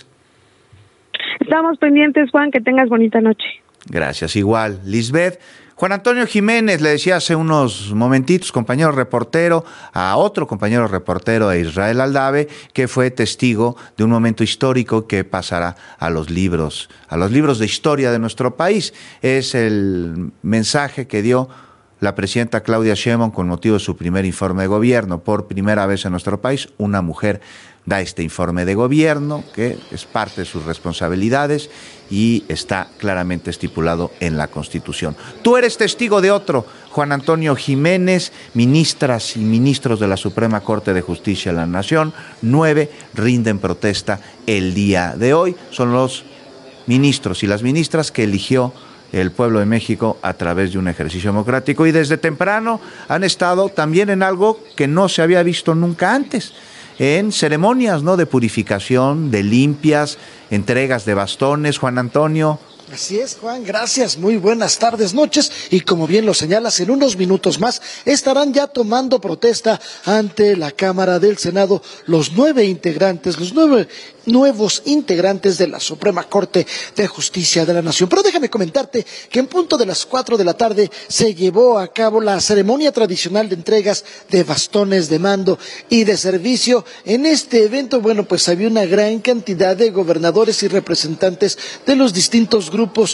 S6: Estamos pendientes, Juan, que tengas bonita noche.
S5: Gracias, igual, Lisbeth. Juan Antonio Jiménez, le decía hace unos momentitos, compañero reportero, a otro compañero reportero, a Israel Aldave, que fue testigo de un momento histórico que pasará a los libros, a los libros de historia de nuestro país. Es el mensaje que dio la presidenta Claudia Sheinbaum con motivo de su primer informe de gobierno. Por primera vez en nuestro país, una mujer da este informe de gobierno, que es parte de sus responsabilidades y está claramente estipulado en la Constitución. Tú eres testigo de otro, Juan Antonio Jiménez. Ministras y ministros de la Suprema Corte de Justicia de la Nación, nueve, rinden protesta el día de hoy. Son los ministros y las ministras que eligió el pueblo de México a través de un ejercicio democrático, y desde temprano han estado también en algo que no se había visto nunca antes, en ceremonias, ¿no?, de purificación, de limpias, entregas de bastones. Juan Antonio.
S9: Así es, Juan, gracias, muy buenas tardes, noches, y como bien lo señalas, en unos minutos más estarán ya tomando protesta ante la Cámara del Senado los nueve integrantes, los nueve nuevos integrantes de la Suprema Corte de Justicia de la Nación. Pero déjame comentarte que en punto de las cuatro de la tarde se llevó a cabo la ceremonia tradicional de entregas de bastones de mando y de servicio. En este evento, bueno, pues había una gran cantidad de gobernadores y representantes de los distintos grupos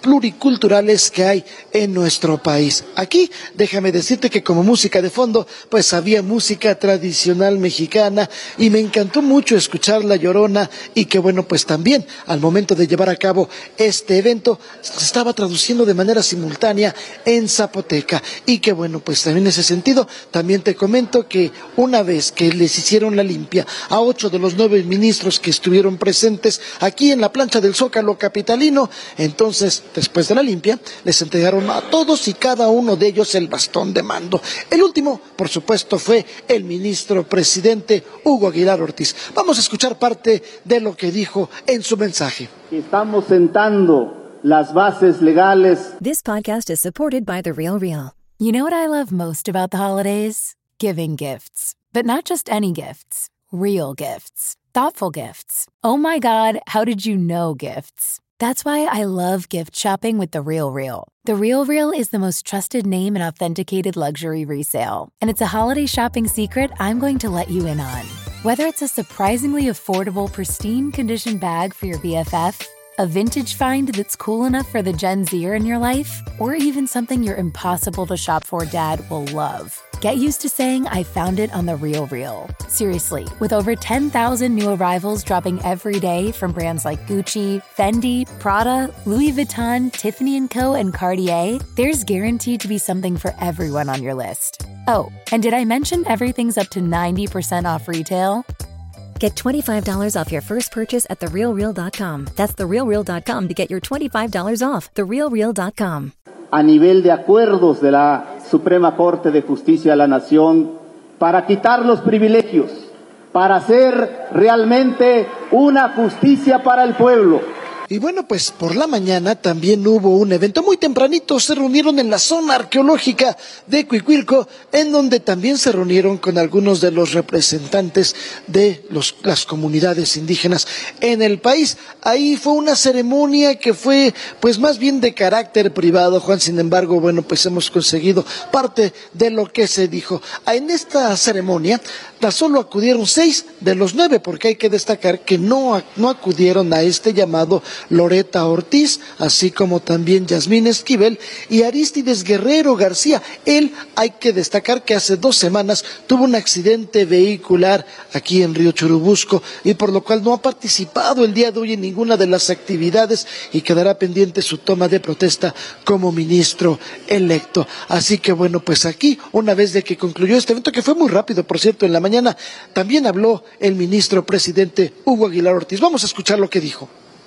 S9: pluriculturales que hay en nuestro país. Aquí, déjame decirte que como música de fondo, pues había música tradicional mexicana y me encantó mucho escuchar La Llorona y que bueno, pues también al momento de llevar a cabo este evento se estaba traduciendo de manera simultánea en zapoteca y que bueno, pues también en ese sentido, también te comento que una vez que les hicieron la limpia a ocho de los nueve ministros que estuvieron presentes aquí en la plancha del Zócalo capitalino, entonces después de la limpia les entregaron a todos y cada uno de ellos el bastón de mando. El último, por supuesto, fue el ministro presidente Hugo Aguilar Ortiz. Vamos a escuchar parte de lo que dijo en su mensaje.
S10: Estamos sentando las bases legales.
S2: This podcast is supported by The Real Real.
S3: You know what I love most about the holidays? Giving gifts. But not just any gifts. Real gifts. Thoughtful gifts. Oh my God, how did you know gifts? That's why I love gift shopping with The Real Real. The Real Real is the most trusted name in authenticated luxury resale. And it's a holiday shopping secret I'm going to let you in on. Whether it's a surprisingly affordable, pristine condition bag for your B F F, a vintage find that's cool enough for the Gen Zer in your life, or even something your impossible to shop for dad will love. Get used to saying I found it on The Real Real. Seriously, with over ten thousand new arrivals dropping every day from brands like Gucci, Fendi, Prada, Louis Vuitton, Tiffany and Co, and Cartier, there's guaranteed to be something for everyone on your list. Oh, and did I mention everything's up to ninety percent off retail?
S2: Get twenty-five dollars off your first purchase at the real real dot com. That's the real real dot com to get your twenty-five dollars off. the real real dot com.
S10: A nivel de acuerdos de la Suprema Corte de Justicia de la Nación para quitar los privilegios, para hacer realmente una justicia para el pueblo.
S9: Y bueno, pues por la mañana también hubo un evento muy tempranito, se reunieron en la zona arqueológica de Cuicuilco, en donde también se reunieron con algunos de los representantes de los, las comunidades indígenas en el país. Ahí fue una ceremonia que fue pues más bien de carácter privado, Juan, sin embargo, bueno, pues hemos conseguido parte de lo que se dijo. En esta ceremonia tan solo acudieron seis de los nueve, porque hay que destacar que no, no acudieron a este llamado Loreta Ortiz, así como también Yasmín Esquivel y Arístides Guerrero García. Él, hay que destacar que hace dos semanas tuvo un accidente vehicular aquí en Río Churubusco y por lo cual no ha participado el día de hoy en ninguna de las actividades y quedará pendiente su toma de protesta como ministro electo. Así que bueno, pues aquí, una vez de que concluyó este evento, que fue muy rápido, por cierto, en la mañana, también habló el ministro presidente Hugo Aguilar Ortiz. Vamos a escuchar lo que dijo.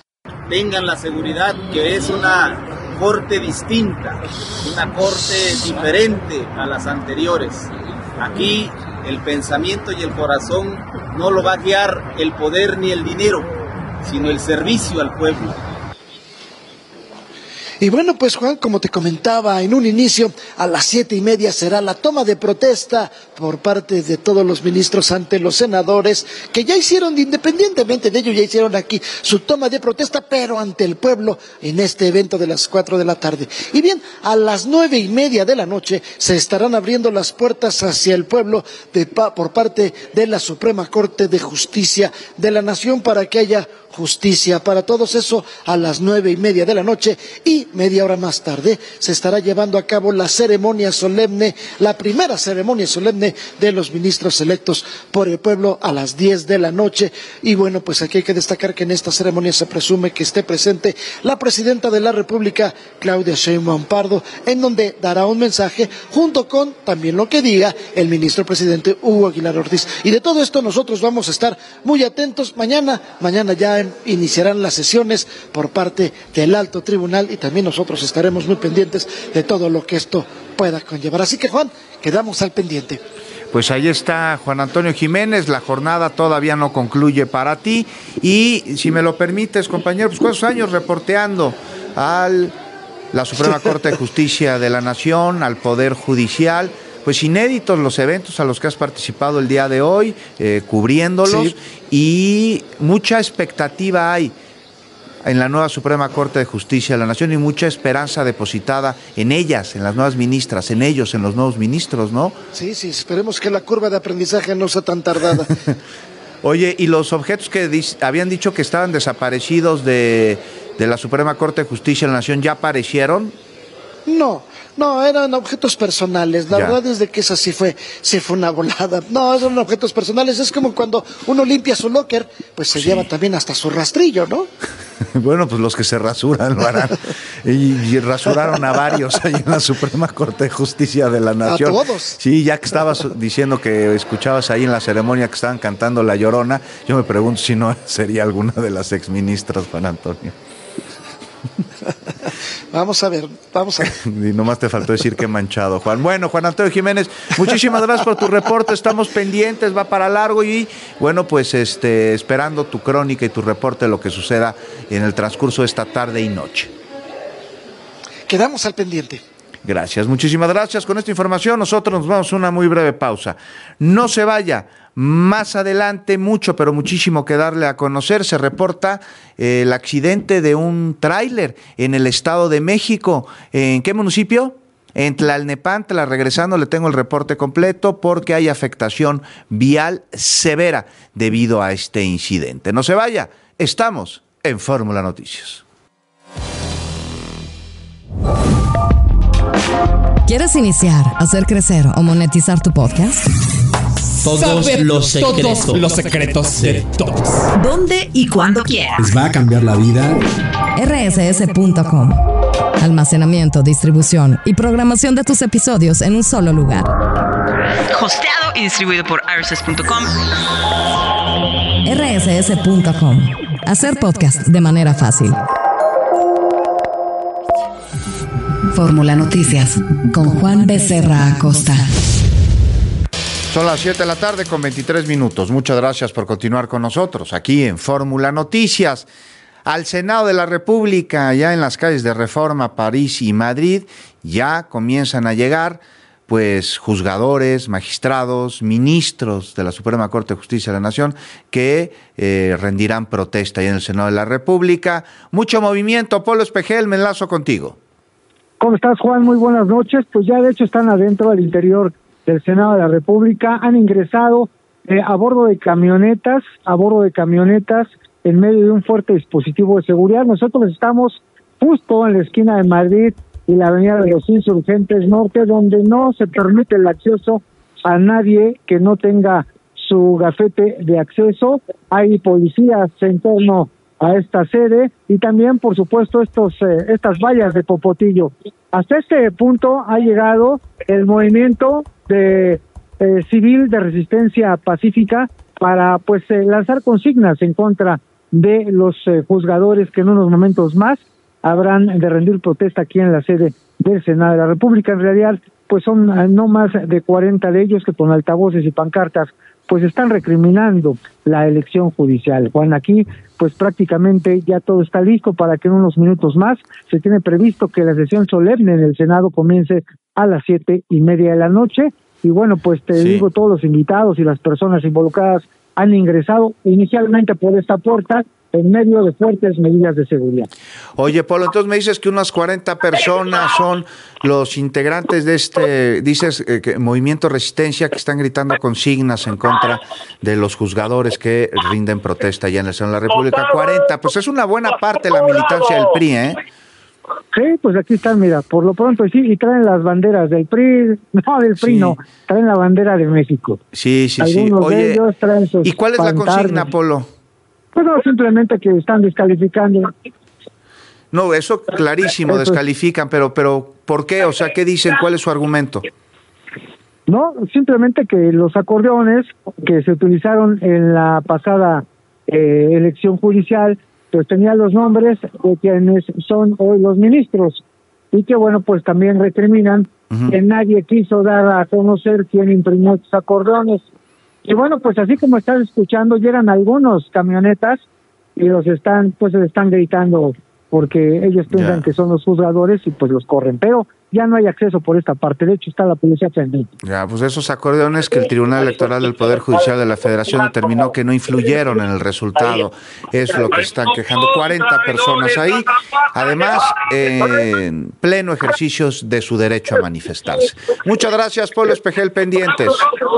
S11: Tengan la seguridad que es una corte distinta, una corte diferente a las anteriores. Aquí el pensamiento y el corazón no lo va a guiar el poder ni el dinero, sino el servicio al pueblo.
S9: Y bueno, pues Juan, como te comentaba en un inicio, a las siete y media será la toma de protesta por parte de todos los ministros ante los senadores, que ya hicieron, independientemente de ello, ya hicieron aquí su toma de protesta, pero ante el pueblo en este evento de las cuatro de la tarde. Y bien, a las nueve y media de la noche se estarán abriendo las puertas hacia el pueblo de, por parte de la Suprema Corte de Justicia de la Nación para que haya justicia para todos. Eso a las nueve y media de la noche, y media hora más tarde se estará llevando a cabo la ceremonia solemne, la primera ceremonia solemne de los ministros electos por el pueblo a las diez de la noche. Y bueno, pues aquí hay que destacar que en esta ceremonia se presume que esté presente la presidenta de la República, Claudia Sheinbaum Pardo, en donde dará un mensaje junto con también lo que diga el ministro presidente Hugo Aguilar Ortiz. Y de todo esto nosotros vamos a estar muy atentos. Mañana, mañana ya iniciarán las sesiones por parte del Alto Tribunal y también nosotros estaremos muy pendientes de todo lo que esto pueda conllevar. Así que, Juan, quedamos al pendiente.
S5: Pues ahí está Juan Antonio Jiménez, la jornada todavía no concluye para ti y si me lo permites, compañero, pues cuántos años reporteando a la Suprema Corte de Justicia de la Nación, al Poder Judicial. Pues inéditos los eventos a los que has participado el día de hoy, eh, cubriéndolos, sí. Y mucha expectativa hay en la nueva Suprema Corte de Justicia de la Nación y mucha esperanza depositada en ellas, en las nuevas ministras, en ellos, en los nuevos ministros, ¿no?
S9: Sí, sí, esperemos que la curva de aprendizaje no sea tan tardada.
S5: Oye, y los objetos que habían dicho que estaban desaparecidos de de la Suprema Corte de Justicia de la Nación ya aparecieron?
S9: No, no, eran objetos personales. La
S5: Ya.
S9: verdad es de que esa sí fue, sí fue una volada. No, eran objetos personales. Es como cuando uno limpia su locker, pues se
S5: Sí.
S9: lleva también hasta su rastrillo, ¿no?
S5: Bueno, pues los que se rasuran lo harán. Y, y rasuraron a varios ahí en la Suprema Corte de Justicia de la Nación.
S9: A todos.
S5: Sí, ya que estabas diciendo que escuchabas ahí en la ceremonia que estaban cantando La Llorona, yo me pregunto si no sería alguna de las exministras, Juan Antonio.
S9: Vamos a ver, vamos a ver.
S5: Y nomás te faltó decir que manchado, Juan. Bueno, Juan Antonio Jiménez, muchísimas gracias por tu reporte, estamos pendientes, va para largo y bueno, pues este esperando tu crónica y tu reporte de lo que suceda en el transcurso de esta tarde y noche.
S9: Quedamos al pendiente.
S5: Gracias, muchísimas gracias. Con esta información nosotros nos vamos a una muy breve pausa. No se vaya, más adelante mucho, pero muchísimo que darle a conocer. Se reporta eh, el accidente de un tráiler en el Estado de México. ¿En qué municipio? En Tlalnepantla. Regresando le tengo el reporte completo porque hay afectación vial severa debido a este incidente. No se vaya, estamos en Fórmula Noticias.
S8: ¿Quieres iniciar, hacer crecer o monetizar tu podcast?
S12: Todos
S8: Saber
S12: los secretos.
S8: todos
S12: los secretos de todos.
S8: ¿Dónde y cuándo quieras?
S12: Les va a cambiar la vida.
S8: R S S punto com. Almacenamiento, distribución y programación de tus episodios en un solo lugar.
S23: Hosteado y distribuido por R S S punto com.
S8: R S S punto com. Hacer podcast de manera fácil.
S4: Fórmula Noticias con Juan Becerra Acosta.
S5: Son las siete de la tarde con veintitrés minutos. Muchas gracias por continuar con nosotros aquí en Fórmula Noticias. Al Senado de la República, ya en las calles de Reforma, París y Madrid, ya comienzan a llegar pues juzgadores, magistrados, ministros de la Suprema Corte de Justicia de la Nación que eh, rendirán protesta ya en el Senado de la República. Mucho movimiento. Polo Espejel, me enlazo contigo.
S24: ¿Cómo estás, Juan? Muy buenas noches. Pues ya de hecho están adentro al interior del Senado de la República. Han ingresado eh, a bordo de camionetas, a bordo de camionetas en medio de un fuerte dispositivo de seguridad. Nosotros estamos justo en la esquina de Madrid y la avenida de los Insurgentes Norte, donde no se permite el acceso a nadie que no tenga su gafete de acceso. Hay policías en torno a esta sede y también, por supuesto, estos eh, estas vallas de popotillo. Hasta este punto ha llegado el movimiento de eh, civil de resistencia pacífica para pues eh, lanzar consignas en contra de los eh, juzgadores que en unos momentos más habrán de rendir protesta aquí en la sede del Senado de la República. En realidad, pues son eh, no más de cuarenta de ellos que con altavoces y pancartas pues están recriminando la elección judicial. Juan, aquí pues prácticamente ya todo está listo para que en unos minutos más se tiene previsto que la sesión solemne en el Senado comience a las siete y media de la noche. Y bueno, pues te sí. digo, todos los invitados y las personas involucradas han ingresado inicialmente por esta puerta en medio de fuertes medidas de seguridad.
S5: Oye, Polo, entonces me dices que unas cuarenta personas son los integrantes de este, dices, eh, que Movimiento Resistencia, que están gritando consignas en contra de los juzgadores que rinden protesta allá en el Senado de la República. cuarenta, pues es una buena parte de la militancia del P R I, ¿eh?
S24: Sí, pues aquí están, mira, por lo pronto sí, y traen las banderas del P R I, no, del P R I sí. no, traen la bandera de México.
S5: Sí, sí,
S24: Algunos
S5: sí. Oye,
S24: de ellos traen sus
S5: ¿y cuál es pantarnos. La consigna, Polo?
S24: Pues no, simplemente que están descalificando.
S5: No, eso clarísimo, eso descalifican, pero, pero ¿por qué? O sea, ¿qué dicen? ¿Cuál es su argumento?
S24: No, simplemente que los acordeones que se utilizaron en la pasada eh, elección judicial, pues tenían los nombres de quienes son hoy los ministros, y que bueno, pues también recriminan uh-huh. que nadie quiso dar a conocer quién imprimió estos acordeones. Y bueno, pues así como estás escuchando, llegan algunos camionetas y los están, pues se están gritando porque ellos piensan yeah. que son los juzgadores y pues los corren, pero ya no hay acceso por esta parte, de hecho está la policía pendiente.
S5: Ya, pues esos acordeones que el Tribunal Electoral del Poder Judicial de la Federación determinó que no influyeron en el resultado, es lo que están quejando cuarenta personas ahí, además eh, en pleno ejercicio de su derecho a manifestarse. Muchas gracias, Polo Espejel, pendientes.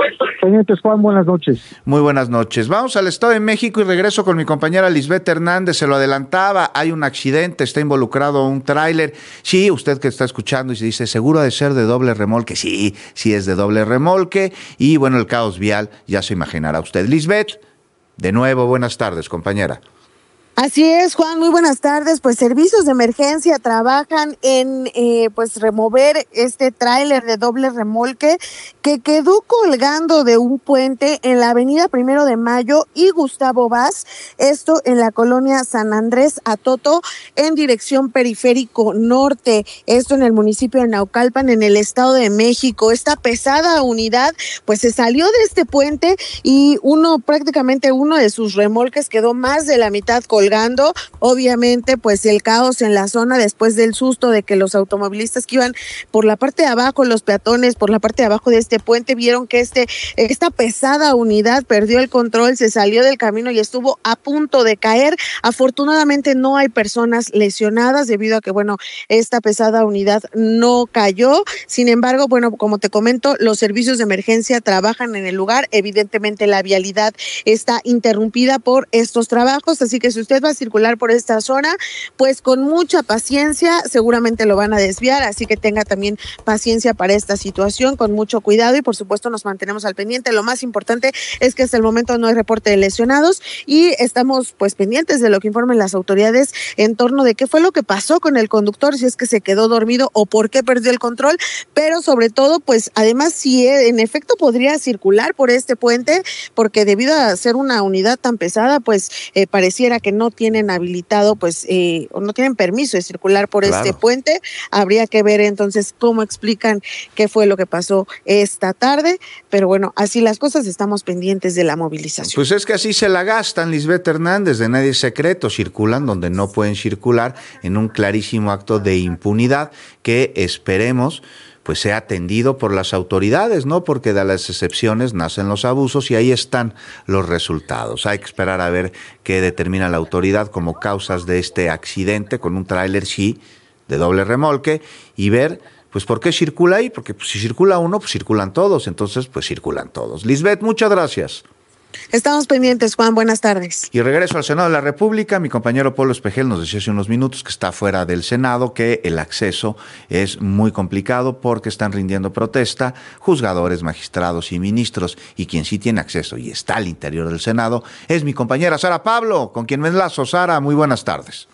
S24: pendientes, Juan, buenas noches.
S5: Muy buenas noches. Vamos al Estado de México y regreso con mi compañera Lisbeth Hernández. Se lo adelantaba, hay un accidente, está involucrado un tráiler. Sí, usted que está escuchando y se dice, ¿seguro de ser de doble remolque? Sí, sí es de doble remolque. Y bueno, el caos vial, ya se imaginará usted. Lisbeth, de nuevo, buenas tardes, compañera.
S6: Así es, Juan, muy buenas tardes. Pues servicios de emergencia trabajan en eh, pues remover este tráiler de doble remolque que quedó colgando de un puente en la avenida Primero de Mayo y Gustavo Vaz, esto en la colonia San Andrés Atoto, en dirección periférico norte, esto en el municipio de Naucalpan, en el Estado de México. Esta pesada unidad pues se salió de este puente y uno, prácticamente uno de sus remolques quedó más de la mitad colgando. Colgando. Obviamente, pues el caos en la zona después del susto de que los automovilistas que iban por la parte de abajo, los peatones por la parte de abajo de este puente, vieron que este esta pesada unidad perdió el control, se salió del camino y estuvo a punto de caer. Afortunadamente no hay personas lesionadas debido a que, bueno, esta pesada unidad no cayó. Sin embargo, bueno, como te comento, los servicios de emergencia trabajan en el lugar. Evidentemente la vialidad está interrumpida por estos trabajos, así que si usted va a circular por esta zona, pues con mucha paciencia, seguramente lo van a desviar, así que tenga también paciencia para esta situación, con mucho cuidado y por supuesto nos mantenemos al pendiente. Lo más importante es que hasta el momento no hay reporte de lesionados y estamos pues pendientes de lo que informen las autoridades en torno de qué fue lo que pasó con el conductor, si es que se quedó dormido o por qué perdió el control, pero sobre todo pues además si en efecto podría circular por este puente, porque debido a ser una unidad tan pesada, pues eh, pareciera que no tienen habilitado, pues, eh, o no tienen permiso de circular por claro. este puente. Habría que ver entonces cómo explican qué fue lo que pasó esta tarde, pero bueno, así las cosas, estamos pendientes de la movilización.
S5: Pues es que así se la gastan, Lisbeth Hernández, de nadie es secreto, circulan donde no pueden circular en un clarísimo acto de impunidad que esperemos pues sea atendido por las autoridades, ¿no? Porque de las excepciones nacen los abusos y ahí están los resultados. Hay que esperar a ver qué determina la autoridad como causas de este accidente con un tráiler, sí, de doble remolque, y ver, pues, por qué circula ahí, porque pues, si circula uno, pues circulan todos, entonces, pues circulan todos. Lisbeth, muchas gracias.
S6: Estamos pendientes, Juan, buenas tardes.
S5: Y regreso al Senado de la República, mi compañero Polo Espejel nos decía hace unos minutos que está fuera del Senado, que el acceso es muy complicado porque están rindiendo protesta juzgadores, magistrados y ministros, y quien sí tiene acceso y está al interior del Senado es mi compañera Sara Pablo, con quien me enlazo. Sara, muy buenas tardes.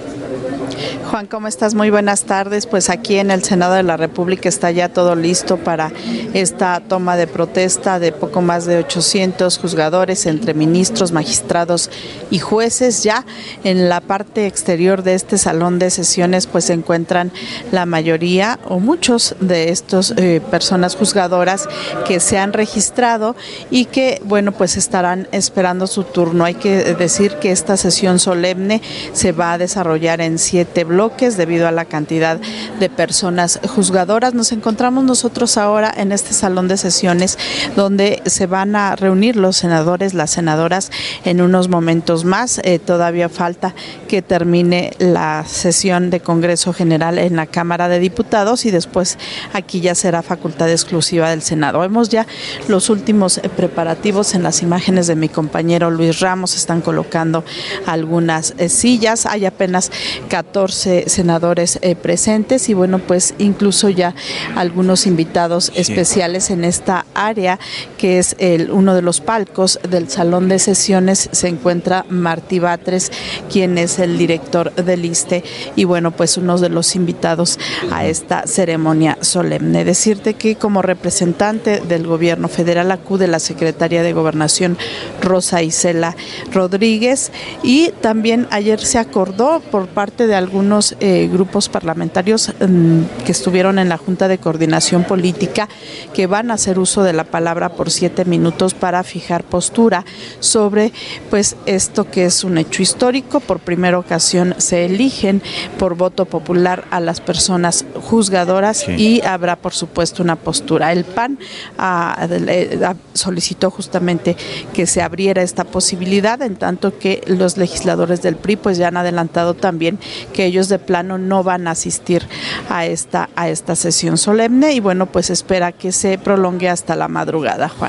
S14: Juan, ¿cómo estás? Muy buenas tardes. Pues aquí en el Senado de la República está ya todo listo para esta toma de protesta de poco más de ochocientos juzgadores entre ministros, magistrados y jueces. Ya en la parte exterior de este salón de sesiones pues se encuentran la mayoría o muchos de estos eh, personas juzgadoras que se han registrado y que, bueno, pues estarán esperando su turno. Hay que decir que esta sesión solemne se va a desarrollar en siete bloques debido a la cantidad de personas juzgadoras. Nos encontramos nosotros ahora en este salón de sesiones donde se van a reunir los senadores, las senadoras en unos momentos más. Eh, todavía falta que termine la sesión de Congreso General en la Cámara de Diputados y después aquí ya será facultad exclusiva del Senado. Vemos ya los últimos preparativos en las imágenes de mi compañero Luis Ramos. Están colocando algunas eh, sillas. Hay apenas catorce senadores eh, presentes y bueno, pues incluso ya algunos invitados sí. especiales en esta área que es el uno de los palcos del salón de sesiones. Se encuentra Martí Batres, quien es el director del ISSSTE y bueno, pues uno de los invitados a esta ceremonia solemne. Decirte que como representante del gobierno federal acude la secretaria de Gobernación Rosa Isela Rodríguez y también ayer se acordó por parte de algunos Eh, grupos parlamentarios um, que estuvieron en la Junta de Coordinación Política que van a hacer uso de la palabra por siete minutos para fijar postura sobre pues esto que es un hecho histórico. Por primera ocasión se eligen por voto popular a las personas juzgadoras sí. y habrá por supuesto una postura. El P A N a, a, solicitó justamente que se abriera esta posibilidad, en tanto que los legisladores del P R I pues ya han adelantado también que ellos de plano no van a asistir a esta, a esta sesión solemne y bueno, pues espera que se prolongue hasta la madrugada, Juan.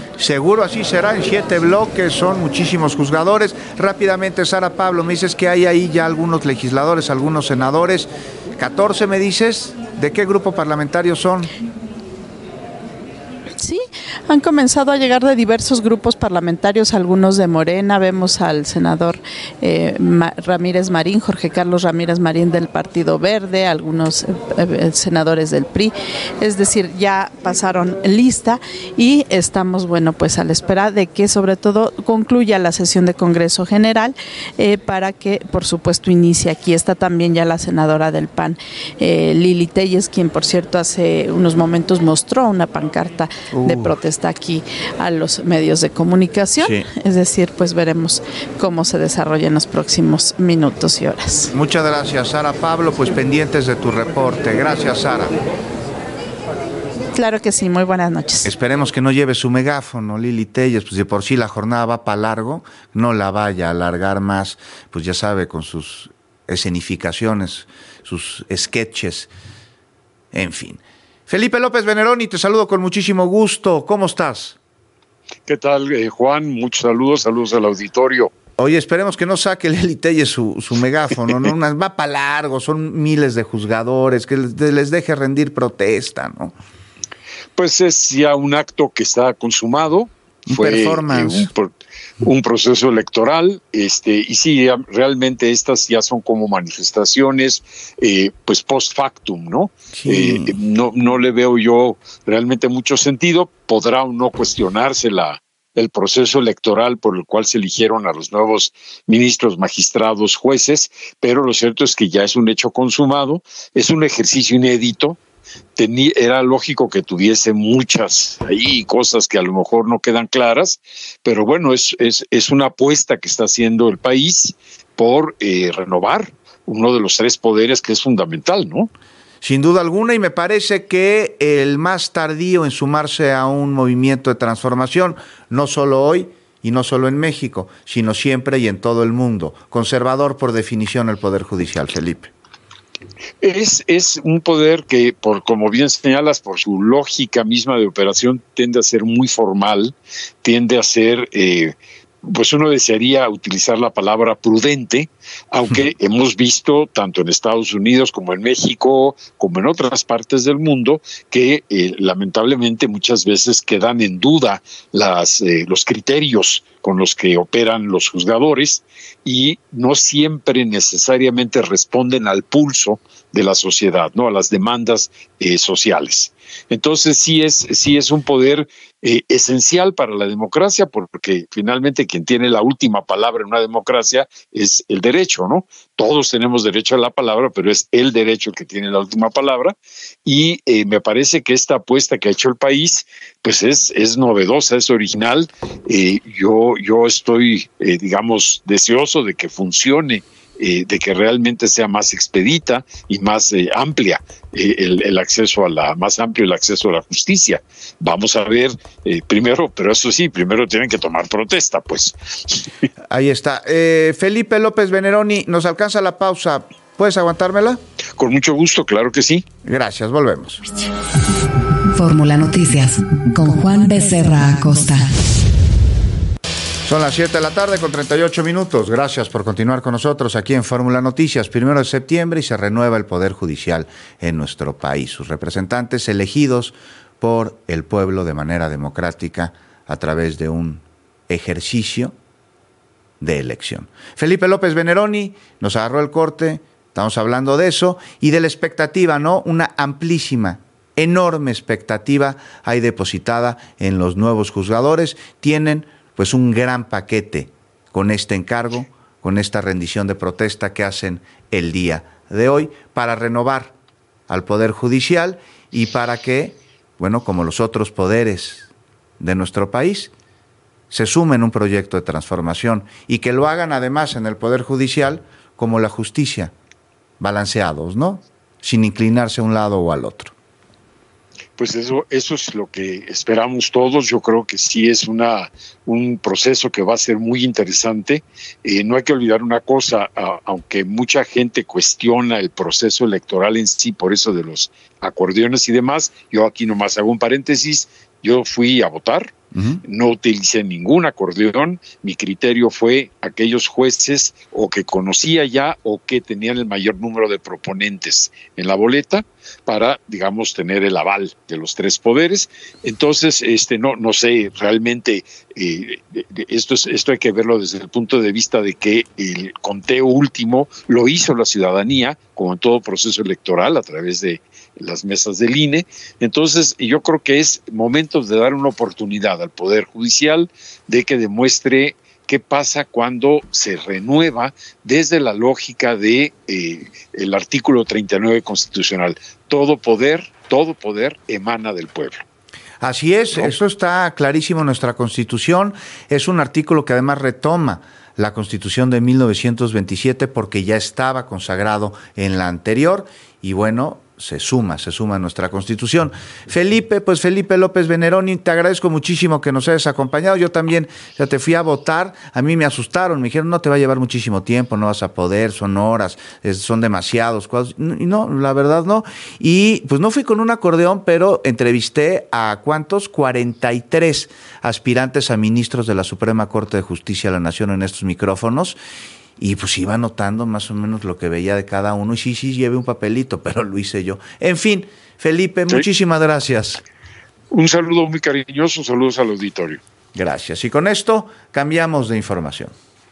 S5: Seguro así será, en siete bloques, son muchísimos juzgadores. Rápidamente, Sara Pablo, me dices que hay ahí ya algunos legisladores, algunos senadores. catorce, me dices, ¿de qué grupo parlamentario son?
S14: Sí, han comenzado a llegar de diversos grupos parlamentarios, algunos de Morena. Vemos al senador eh, Ma- Ramírez Marín, Jorge Carlos Ramírez Marín del Partido Verde, algunos eh, senadores del P R I. Es decir, ya pasaron lista y estamos, bueno, pues a la espera de que sobre todo concluya la sesión de Congreso General eh, para que, por supuesto, inicie. Aquí está también ya la senadora del P A N, eh, Lili Telles, quien, por cierto, hace unos momentos mostró una pancarta de protesta aquí a los medios de comunicación. Sí. Es decir, pues veremos cómo se desarrolla en los próximos minutos y horas.
S5: Muchas gracias, Sara Pablo, pues pendientes de tu reporte. Gracias, Sara.
S14: Claro que sí, muy buenas noches.
S5: Esperemos que no lleve su megáfono, Lili Telles, pues de por sí la jornada va para largo, no la vaya a alargar más, pues ya sabe, con sus escenificaciones, sus sketches, en fin. Felipe López Veneroni, te saludo con muchísimo gusto. ¿Cómo estás?
S15: ¿Qué tal, eh, Juan? Muchos saludos, saludos al auditorio.
S5: Oye, esperemos que no saque Lili Telles su, su megáfono, ¿no? Una, va para largo, son miles de juzgadores, que les, les deje rendir protesta, ¿no?
S15: Pues es ya un acto que está consumado.
S5: Un
S15: Fue
S5: performance.
S15: Eh, un, un proceso electoral, este, y sí, realmente estas ya son como manifestaciones, eh, pues post factum, ¿no? Sí. Eh, no, no le veo yo realmente mucho sentido. Podrá o no cuestionarse la, el proceso electoral por el cual se eligieron a los nuevos ministros, magistrados, jueces, pero lo cierto es que ya es un hecho consumado, es un ejercicio inédito. Tenía, era lógico que tuviese muchas ahí cosas que a lo mejor no quedan claras, pero bueno, es, es, es una apuesta que está haciendo el país por eh, renovar uno de los tres poderes que es fundamental, ¿no?
S5: Sin duda alguna, y me parece que el más tardío en sumarse a un movimiento de transformación, no solo hoy y no solo en México, sino siempre y en todo el mundo. Conservador por definición el Poder Judicial, Felipe.
S15: Es, es un poder que, por como bien señalas, por su lógica misma de operación, tiende a ser muy formal, tiende a ser, eh, pues uno desearía utilizar la palabra prudente, aunque hemos visto, tanto en Estados Unidos como en México, como en otras partes del mundo, que eh, lamentablemente muchas veces quedan en duda las, eh, los criterios con los que operan los juzgadores y no siempre necesariamente responden al pulso de la sociedad, ¿no? A las demandas eh, sociales. Entonces sí es, sí es un poder eh, esencial para la democracia, porque finalmente quien tiene la última palabra en una democracia es el derecho, ¿no? Todos tenemos derecho a la palabra, pero es el derecho el que tiene la última palabra, y eh, me parece que esta apuesta que ha hecho el país, pues es, es novedosa, es original. Eh, yo, yo estoy, eh, digamos, deseoso de que funcione, Eh, de que realmente sea más expedita y más eh, amplia eh, el, el acceso a la, más amplio el acceso a la justicia. Vamos a ver eh, primero, pero eso sí, primero tienen que tomar protesta, pues.
S5: Ahí está. Eh, Felipe López Veneroni, nos alcanza la pausa. ¿Puedes aguantármela?
S15: Con mucho gusto, claro que sí.
S5: Gracias, volvemos.
S4: Fórmula Noticias con Juan Becerra Acosta.
S5: Son las siete de la tarde con treinta y ocho minutos. Gracias por continuar con nosotros aquí en Fórmula Noticias. Primero de septiembre y se renueva el Poder Judicial en nuestro país. Sus representantes elegidos por el pueblo de manera democrática a través de un ejercicio de elección. Felipe López Veneroni nos agarró el corte. Estamos hablando de eso y de la expectativa, ¿no? Una amplísima, enorme expectativa hay depositada en los nuevos juzgadores. Tienen pues un gran paquete con este encargo, con esta rendición de protesta que hacen el día de hoy para renovar al Poder Judicial y para que, bueno, como los otros poderes de nuestro país, se sumen un proyecto de transformación y que lo hagan además en el Poder Judicial como la justicia, balanceados, ¿no? Sin inclinarse a un lado o al otro.
S15: Pues eso, eso es lo que esperamos todos. Yo creo que sí es una un proceso que va a ser muy interesante. Eh, no hay que olvidar una cosa, a, aunque mucha gente cuestiona el proceso electoral en sí, por eso de los acordeones y demás, yo aquí nomás hago un paréntesis, yo fui a votar, Uh-huh. No utilicé ningún acordeón. Mi criterio fue aquellos jueces o que conocía ya o que tenían el mayor número de proponentes en la boleta para, digamos, tener el aval de los tres poderes. Entonces, este, no, no sé, realmente eh, esto, es, esto hay que verlo desde el punto de vista de que el conteo último lo hizo la ciudadanía, como en todo proceso electoral, a través de las mesas del I N E. Entonces, yo creo que es momento de dar una oportunidad al Poder Judicial de que demuestre qué pasa cuando se renueva desde la lógica de eh, el artículo treinta y nueve constitucional. Todo poder, todo poder emana del pueblo.
S5: Así es, ¿no? Eso está clarísimo en nuestra Constitución. Es un artículo que además retoma la Constitución de mil novecientos veintisiete porque ya estaba consagrado en la anterior y bueno, se suma, se suma a nuestra Constitución. Felipe, pues Felipe López Veneroni, te agradezco muchísimo que nos hayas acompañado. Yo también ya te fui a votar, a mí me asustaron, me dijeron no te va a llevar muchísimo tiempo, no vas a poder, son horas, es, son demasiados cuadros. Y no, la verdad no. Y pues no fui con un acordeón, pero entrevisté a ¿cuántos? cuarenta y tres aspirantes a ministros de la Suprema Corte de Justicia de la Nación en estos micrófonos. Y pues iba anotando más o menos lo que veía de cada uno. Y sí, sí, llevé un papelito, pero lo hice yo. En fin, Felipe, sí. Muchísimas gracias.
S15: Un saludo muy cariñoso, saludos al auditorio.
S5: Gracias. Y con esto cambiamos de información.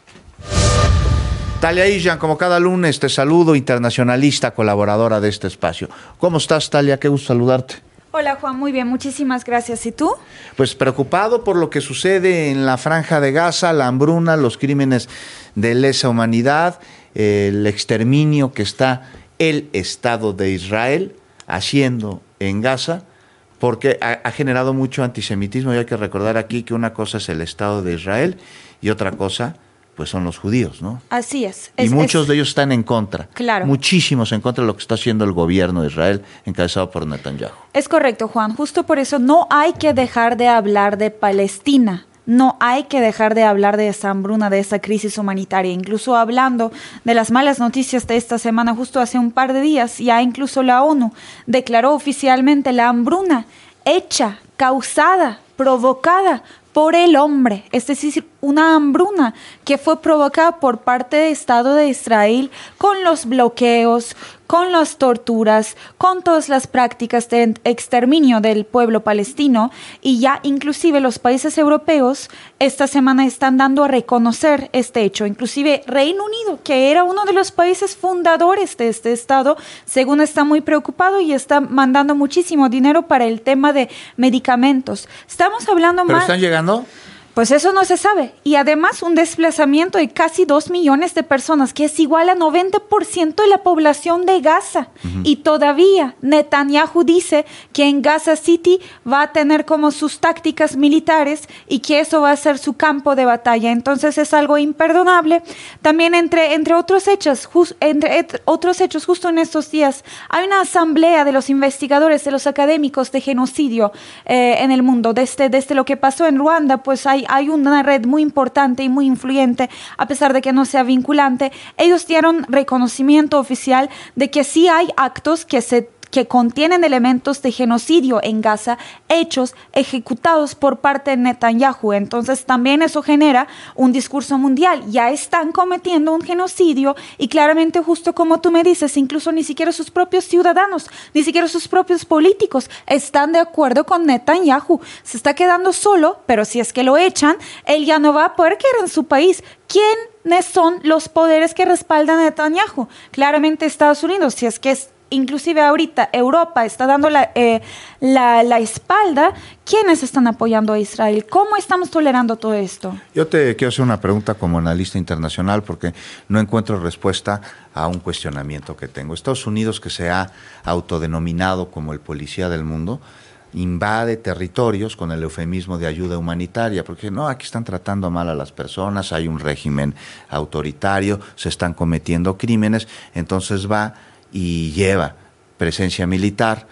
S5: Talia Isjan, como cada lunes, te saludo, internacionalista, colaboradora de este espacio. ¿Cómo estás, Talia? Qué gusto saludarte.
S7: Hola Juan, muy bien, muchísimas gracias. ¿Y tú?
S5: Pues preocupado por lo que sucede en la Franja de Gaza, la hambruna, los crímenes de lesa humanidad, el exterminio que está el Estado de Israel haciendo en Gaza, porque ha, ha generado mucho antisemitismo y hay que recordar aquí que una cosa es el Estado de Israel y otra cosa pues son los judíos, ¿no?
S7: Así es.
S5: Y
S7: es,
S5: muchos
S7: es,
S5: de ellos están en contra.
S7: Claro.
S5: Muchísimos en contra de lo que está haciendo el gobierno de Israel, encabezado por Netanyahu.
S7: Es correcto, Juan. Justo por eso no hay que dejar de hablar de Palestina. No hay que dejar de hablar de esa hambruna, de esa crisis humanitaria. Incluso hablando de las malas noticias de esta semana, justo hace un par de días, ya incluso la ONU declaró oficialmente la hambruna hecha, causada, provocada por el hombre, es decir, una hambruna que fue provocada por parte del Estado de Israel con los bloqueos, con las torturas, con todas las prácticas de exterminio del pueblo palestino, y ya inclusive los países europeos esta semana están dando a reconocer este hecho. Inclusive Reino Unido, que era uno de los países fundadores de este Estado, según está muy preocupado y está mandando muchísimo dinero para el tema de medicamentos. Estamos hablando
S5: ¿Pero
S7: más...
S5: están llegando?
S7: Pues eso no se sabe. Y además un desplazamiento de casi dos millones de personas, que es igual a noventa por ciento de la población de Gaza. Uh-huh. Y todavía Netanyahu dice que en Gaza City va a tener como sus tácticas militares y que eso va a ser su campo de batalla. Entonces es algo imperdonable. También entre, entre, otros, hechos, just, entre et, otros hechos, justo en estos días, hay una asamblea de los investigadores, de los académicos de genocidio eh, en el mundo. Desde, desde lo que pasó en Ruanda, pues hay Hay una red muy importante y muy influyente, a pesar de que no sea vinculante. Ellos dieron reconocimiento oficial de que sí hay actos que se que contienen elementos de genocidio en Gaza, hechos ejecutados por parte de Netanyahu. Entonces también eso genera un discurso mundial. Ya están cometiendo un genocidio y claramente, justo como tú me dices, incluso ni siquiera sus propios ciudadanos, ni siquiera sus propios políticos están de acuerdo con Netanyahu. Se está quedando solo, pero si es que lo echan, él ya no va a poder quedar en su país. ¿Quiénes son los poderes que respaldan a Netanyahu? Claramente Estados Unidos, si es que es inclusive ahorita Europa está dando la, eh, la, la espalda. ¿Quiénes están apoyando a Israel? ¿Cómo estamos tolerando todo esto?
S5: Yo te quiero hacer una pregunta como analista internacional porque no encuentro respuesta a un cuestionamiento que tengo. Estados Unidos, que se ha autodenominado como el policía del mundo, invade territorios con el eufemismo de ayuda humanitaria, porque no, aquí están tratando mal a las personas, hay un régimen autoritario, se están cometiendo crímenes, entonces va y lleva presencia militar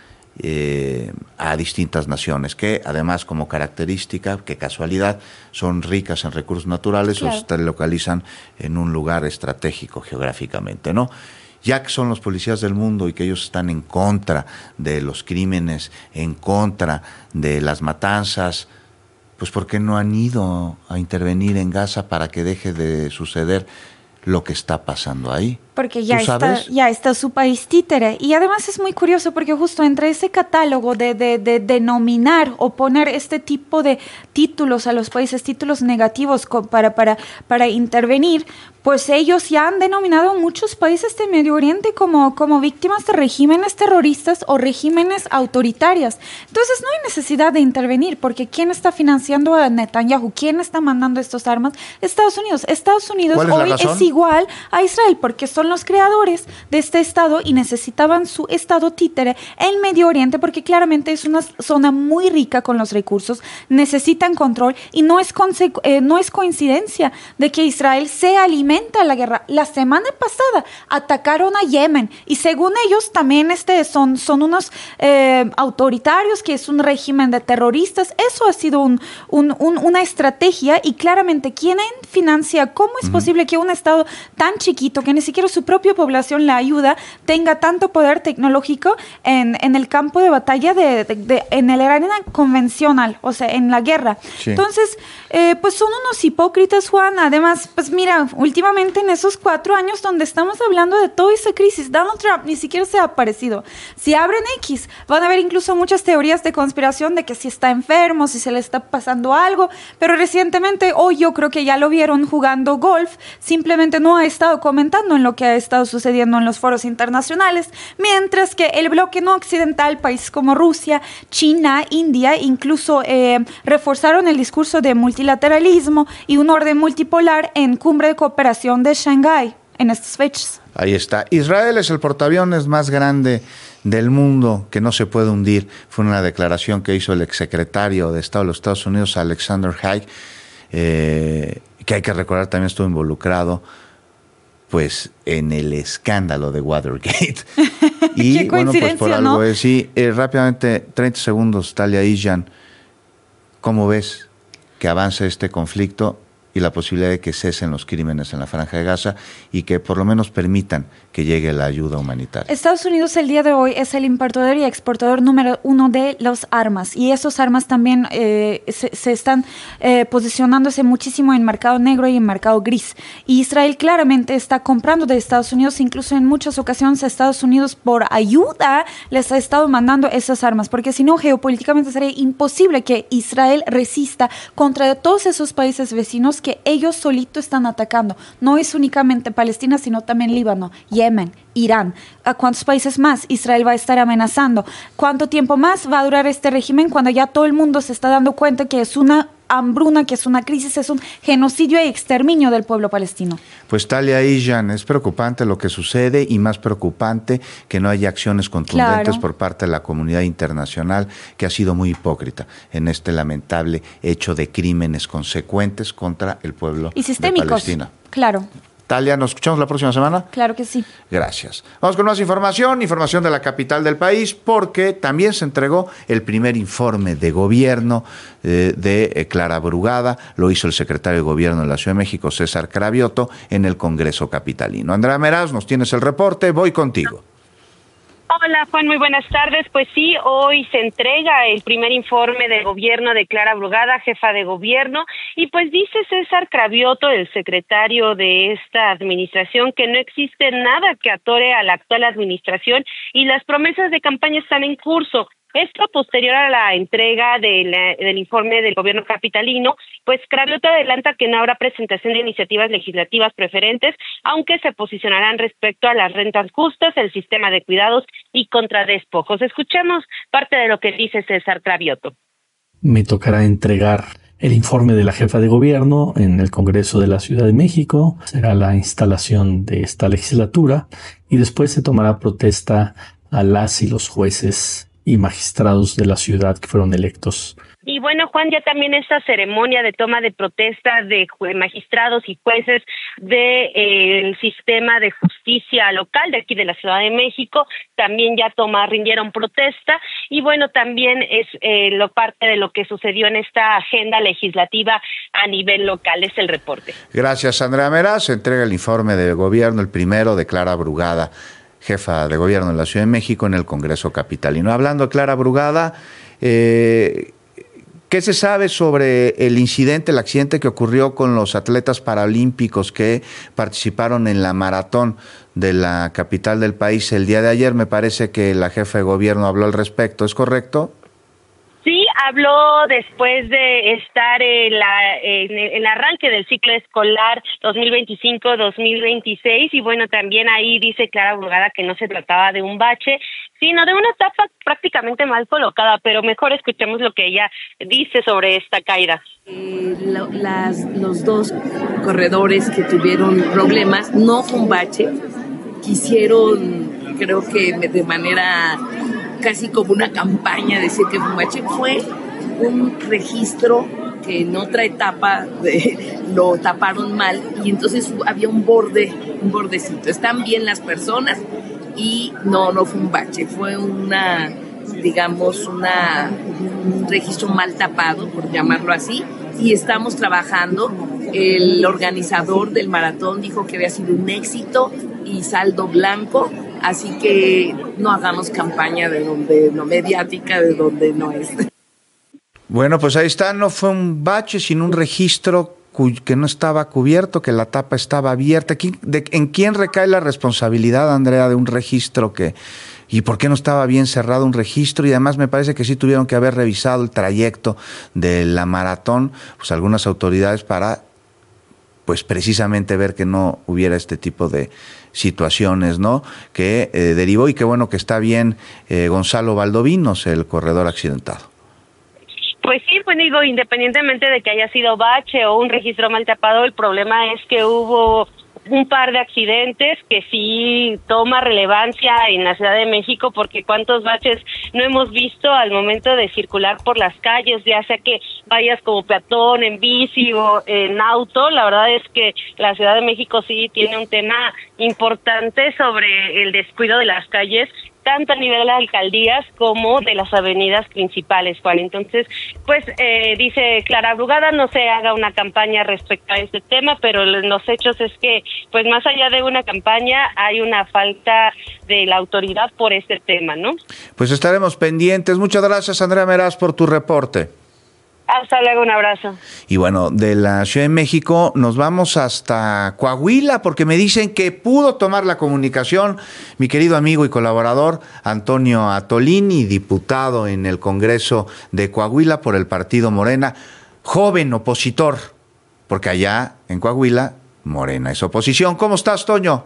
S5: eh, a distintas naciones, que además como característica, qué casualidad, son ricas en recursos naturales, claro, o se localizan en un lugar estratégico geográficamente, ¿no? Ya que son los policías del mundo y que ellos están en contra de los crímenes, en contra de las matanzas, pues ¿por qué no han ido a intervenir en Gaza para que deje de suceder lo que está pasando ahí?
S7: Porque ya
S5: ¿Tú
S7: está,
S5: sabes?
S7: ya está su país títere. Y además es muy curioso porque justo entre ese catálogo de, de, de denominar o poner este tipo de títulos a los países, títulos negativos co- para, para, para intervenir, pues ellos ya han denominado a muchos países de Medio Oriente como, como víctimas de regímenes terroristas o regímenes autoritarios. Entonces no hay necesidad de intervenir porque ¿quién está financiando a Netanyahu? ¿Quién está mandando estas armas? Estados Unidos. Estados Unidos
S5: ¿Cuál es la
S7: hoy
S5: razón?
S7: es igual a Israel porque son los creadores de este estado y necesitaban su estado títere en Medio Oriente porque claramente es una zona muy rica con los recursos, necesitan control y no es, conse- eh, no es coincidencia de que Israel se alimenta a la guerra. La semana pasada atacaron a Yemen y según ellos también este son, son unos eh, autoritarios que es un régimen de terroristas. Eso ha sido un, un, un, una estrategia y claramente ¿quién financia? ¿Cómo es uh-huh. posible que un estado tan chiquito que ni siquiera su propia población la ayuda, tenga tanto poder tecnológico en, en el campo de batalla, de, de, de, en el arena convencional, o sea, en la guerra? Sí. Entonces, eh, pues son unos hipócritas, Juan. Además, pues mira, últimamente en esos cuatro años donde estamos hablando de toda esa crisis, Donald Trump ni siquiera se ha aparecido. Si abren X, van a haber incluso muchas teorías de conspiración de que si está enfermo, si se le está pasando algo, pero recientemente, hoy yo creo que ya lo vieron jugando golf, simplemente no ha estado comentando en lo que ha estado sucediendo en los foros internacionales, mientras que el bloque no occidental, países como Rusia, China, India, incluso eh, reforzaron el discurso de multilateralismo y un orden multipolar en Cumbre de Cooperación de Shanghái en estas fechas.
S5: Ahí está. Israel es el portaaviones más grande del mundo que no se puede hundir. Fue una declaración que hizo el exsecretario de Estado de los Estados Unidos, Alexander Haig, eh, que hay que recordar también estuvo involucrado pues en el escándalo de Watergate. Y
S7: Qué
S5: bueno, pues por algo
S7: ¿no?
S5: es, sí, eh, rápidamente, treinta segundos, Talia Isjan, ¿cómo ves que avance este conflicto y la posibilidad de que cesen los crímenes en la Franja de Gaza y que por lo menos permitan que llegue la ayuda humanitaria?
S7: Estados Unidos el día de hoy es el importador y exportador número uno de las armas y esas armas también eh, se, se están eh, posicionándose muchísimo en mercado negro y en mercado gris. Y Israel claramente está comprando de Estados Unidos, incluso en muchas ocasiones Estados Unidos por ayuda les ha estado mandando esas armas, porque si no geopolíticamente sería imposible que Israel resista contra todos esos países vecinos que ellos solitos están atacando. No es únicamente Palestina, sino también Líbano, Yemen, Irán. ¿A cuántos países más Israel va a estar amenazando? ¿Cuánto tiempo más va a durar este régimen cuando ya todo el mundo se está dando cuenta que es una hambruna, que es una crisis, es un genocidio y exterminio del pueblo palestino?
S5: Pues Talia Isjan, es preocupante lo que sucede y más preocupante que no haya acciones contundentes claro. por parte de la comunidad internacional, que ha sido muy hipócrita en este lamentable hecho de crímenes consecuentes contra el pueblo
S7: y sistémicos,
S5: de Palestina.
S7: Claro.
S5: Talia, ¿nos escuchamos la próxima semana?
S7: Claro que sí.
S5: Gracias. Vamos con más información, información de la capital del país, porque también se entregó el primer informe de gobierno eh, de eh, Clara Brugada. Lo hizo el secretario de Gobierno de la Ciudad de México, César Cravioto, en el Congreso Capitalino. Andrea Meraz, nos tienes el reporte, voy contigo.
S16: Hola Juan, muy buenas tardes. Pues sí, hoy se entrega el primer informe de gobierno de Clara Brugada, jefa de gobierno, y pues dice César Cravioto, el secretario de esta administración, que no existe nada que atore a la actual administración y las promesas de campaña están en curso. Esto posterior a la entrega de la, del informe del gobierno capitalino, pues Cravioto adelanta que no habrá presentación de iniciativas legislativas preferentes, aunque se posicionarán respecto a las rentas justas, el sistema de cuidados y contra despojos. Escuchemos parte de lo que dice César Cravioto.
S17: Me tocará entregar el informe de la jefa de gobierno en el Congreso de la Ciudad de México. Será la instalación de esta legislatura y después se tomará protesta a las y los jueces y magistrados de la ciudad que fueron electos.
S16: Y bueno, Juan, ya también esta ceremonia de toma de protesta de magistrados y jueces del eh, sistema de justicia local de aquí de la Ciudad de México, también ya toma, rindieron protesta, y bueno, también es eh, lo parte de lo que sucedió en esta agenda legislativa a nivel local. Es el reporte.
S5: Gracias, Andrea Meraz. Se entrega el informe de gobierno, el primero de Clara Brugada, jefa de gobierno de la Ciudad de México, en el Congreso Capitalino. Hablando de Clara Brugada, eh, ¿Qué se sabe sobre el incidente, el accidente que ocurrió con los atletas paralímpicos que participaron en la maratón de la capital del país el día de ayer? Me parece que la jefa de gobierno habló al respecto, ¿es correcto?
S16: Sí, habló después de estar en, la, en el arranque del ciclo escolar dos mil veinticinco dos mil veintiséis y bueno, también ahí dice Clara Brugada que no se trataba de un bache, sino de una etapa prácticamente mal colocada, pero mejor escuchemos lo que ella dice sobre esta caída.
S18: Eh, lo, las, los dos corredores que tuvieron problemas, no fue un bache, quisieron, creo que de manera casi como una campaña decir que fue un bache, fue un registro que en otra etapa de, lo taparon mal y entonces había un borde, un bordecito. Están bien las personas y no, no fue un bache, fue una, digamos, una, un registro mal tapado, por llamarlo así, y estamos trabajando. El organizador del maratón dijo que había sido un éxito y saldo blanco, así que no hagamos campaña de donde no mediática, de donde no es.
S5: Bueno, pues ahí está, no fue un bache, sino un registro que no estaba cubierto, que la tapa estaba abierta. ¿De, ¿En quién recae la responsabilidad, Andrea, de un registro que... ¿Y por qué no estaba bien cerrado un registro? Y además me parece que sí tuvieron que haber revisado el trayecto de la maratón, pues algunas autoridades para, pues precisamente ver que no hubiera este tipo de situaciones, ¿no? Que eh, derivó y qué bueno que está bien eh, Gonzalo Valdovinos, el corredor accidentado.
S16: Pues sí, pues digo, independientemente de que haya sido bache o un registro mal tapado, el problema es que hubo un par de accidentes que sí toma relevancia en la Ciudad de México, porque cuántos baches no hemos visto al momento de circular por las calles, ya sea que vayas como peatón, en bici o en auto. La verdad es que la Ciudad de México sí tiene un tema importante sobre el descuido de las calles, tanto a nivel de las alcaldías como de las avenidas principales, Juan. Entonces, pues eh, dice Clara Brugada, no se haga una campaña respecto a este tema, pero los hechos es que, pues más allá de una campaña, hay una falta de la autoridad por este tema, ¿no?
S5: Pues estaremos pendientes. Muchas gracias, Andrea Meraz, por tu reporte.
S16: Hasta luego, un abrazo.
S5: Y bueno, de la Ciudad de México nos vamos hasta Coahuila, porque me dicen que pudo tomar la comunicación mi querido amigo y colaborador Antonio Atolini, diputado en el Congreso de Coahuila por el partido Morena, joven opositor, porque allá en Coahuila Morena es oposición. ¿Cómo estás, Toño?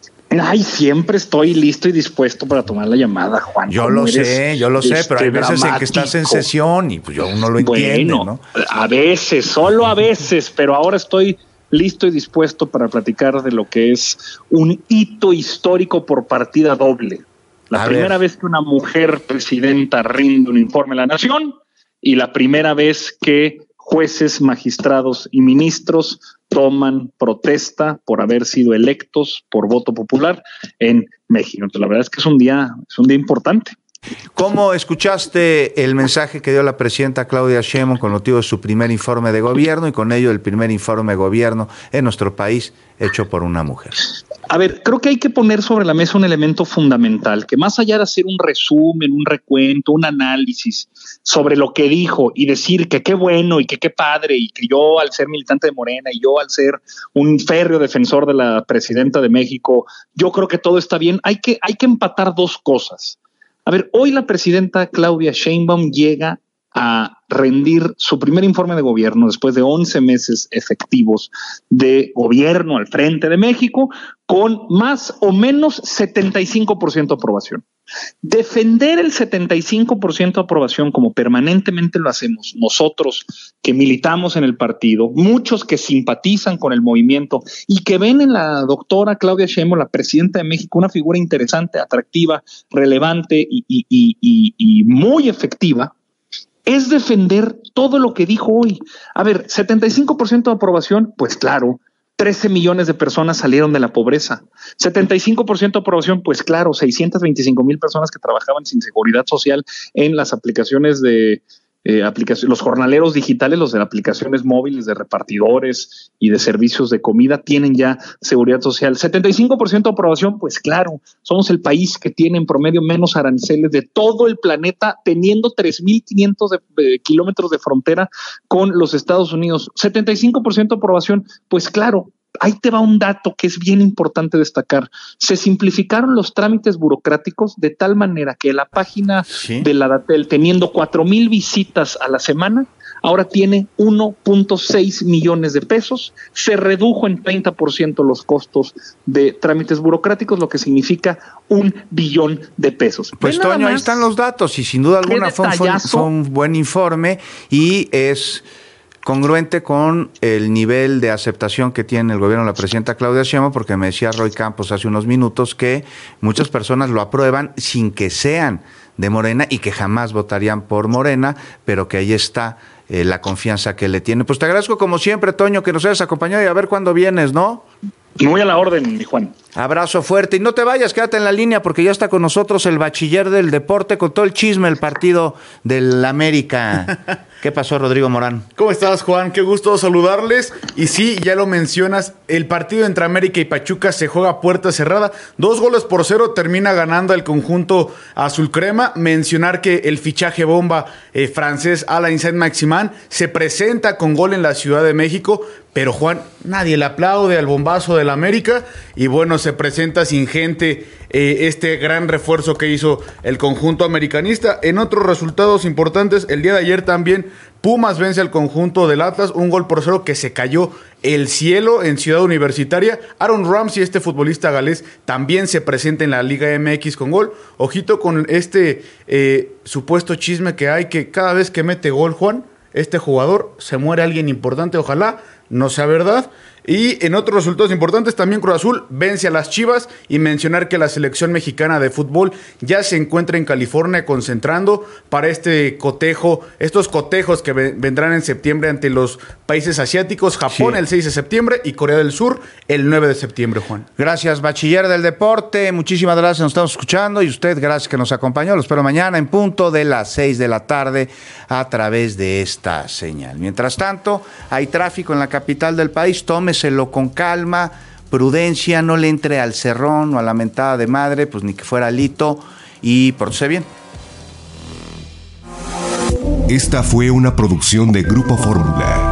S19: Ay, siempre estoy listo y dispuesto para tomar la llamada, Juan.
S5: Yo lo sé, yo lo sé,
S19: este,
S5: pero hay veces
S19: dramático.
S5: En que estás en sesión y pues yo uno lo entiende,
S19: bueno,
S5: ¿no?
S19: A veces, solo a veces, pero ahora estoy listo y dispuesto para platicar de lo que es un hito histórico por partida doble. La a primera ver. vez que una mujer presidenta rinde un informe a la nación y la primera vez que jueces, magistrados y ministros toman protesta por haber sido electos por voto popular en México. Entonces, la verdad es que es un día, es un día importante.
S5: ¿Cómo escuchaste el mensaje que dio la presidenta Claudia Sheinbaum con motivo de su primer informe de gobierno y con ello el primer informe de gobierno en nuestro país hecho por una mujer?
S19: A ver, creo que hay que poner sobre la mesa un elemento fundamental, que más allá de hacer un resumen, un recuento, un análisis sobre lo que dijo y decir que qué bueno y que qué padre y que yo al ser militante de Morena y yo al ser un férreo defensor de la presidenta de México, yo creo que todo está bien, hay que, hay que empatar dos cosas. A ver, hoy la presidenta Claudia Sheinbaum llega a rendir su primer informe de gobierno después de once meses efectivos de gobierno al frente de México con más o menos setenta y cinco por ciento de aprobación. Defender el setenta y cinco por ciento de aprobación como permanentemente lo hacemos nosotros que militamos en el partido, muchos que simpatizan con el movimiento y que ven en la doctora Claudia Sheinbaum, la presidenta de México, una figura interesante, atractiva, relevante y, y, y, y, y muy efectiva, es defender todo lo que dijo hoy. A ver, setenta y cinco por ciento de aprobación, pues claro, trece millones de personas salieron de la pobreza. setenta y cinco por ciento de aprobación, pues claro, seiscientas veinticinco mil personas que trabajaban sin seguridad social en las aplicaciones de eh, aplicaciones, los jornaleros digitales, los de aplicaciones móviles de repartidores y de servicios de comida tienen ya seguridad social. setenta y cinco por ciento de aprobación, pues claro, somos el país que tiene en promedio menos aranceles de todo el planeta, teniendo tres mil quinientos de, de kilómetros de frontera con los Estados Unidos. setenta y cinco por ciento de aprobación, pues claro. Ahí te va un dato que es bien importante destacar. Se simplificaron los trámites burocráticos de tal manera que la página ¿Sí? de la Datel, teniendo cuatro mil visitas a la semana, ahora tiene uno punto seis millones de pesos. Se redujo en treinta por ciento los costos de trámites burocráticos, lo que significa un billón de pesos.
S5: Pues Toño, ahí están los datos y sin duda alguna fue, fue, fue un buen informe y es congruente con el nivel de aceptación que tiene el gobierno de la presidenta Claudia Sheinbaum, porque me decía Roy Campos hace unos minutos que muchas personas lo aprueban sin que sean de Morena y que jamás votarían por Morena, pero que ahí está eh, la confianza que le tiene. Pues te agradezco como siempre, Toño, que nos hayas acompañado y a ver cuándo vienes, ¿no?
S19: Muy a la orden, mi Juan.
S5: Abrazo fuerte. Y no te vayas, quédate en la línea porque ya está con nosotros el bachiller del deporte con todo el chisme, el partido del América. ¿Qué pasó, Rodrigo Morán?
S1: ¿Cómo estás, Juan? Qué gusto saludarles. Y sí, ya lo mencionas, el partido entre América y Pachuca se juega a puerta cerrada. Dos goles por cero termina ganando el conjunto azul crema. Mencionar que el fichaje bomba eh, francés Alain Saint-Maximin se presenta con gol en la Ciudad de México. Pero Juan, nadie le aplaude al bombazo del América y bueno, se presenta sin gente eh, este gran refuerzo que hizo el conjunto americanista. En otros resultados importantes, el día de ayer también Pumas vence al conjunto del Atlas, un gol por cero que se cayó el cielo en Ciudad Universitaria. Aaron Ramsey, este futbolista galés, también se presenta en la Liga M X con gol. Ojito con este eh, supuesto chisme que hay, que cada vez que mete gol, Juan, este jugador se muere alguien importante, ojalá no sea verdad. Y en otros resultados importantes también Cruz Azul vence a las Chivas y mencionar que la selección mexicana de fútbol ya se encuentra en California concentrando para este cotejo, estos cotejos que vendrán en septiembre ante los países asiáticos, Japón sí. el seis de septiembre y Corea del Sur el nueve de septiembre, Juan.
S5: Gracias, bachiller del deporte, muchísimas gracias, nos estamos escuchando y usted, gracias que nos acompañó, lo espero mañana en punto de las seis de la tarde a través de esta señal. Mientras tanto, hay tráfico en la capital del país, tome Tómeselo con calma, prudencia, no le entre al cerrón o a la mentada de madre, pues ni que fuera Lito, y pórtese bien.
S20: Esta fue una producción de Grupo Fórmula.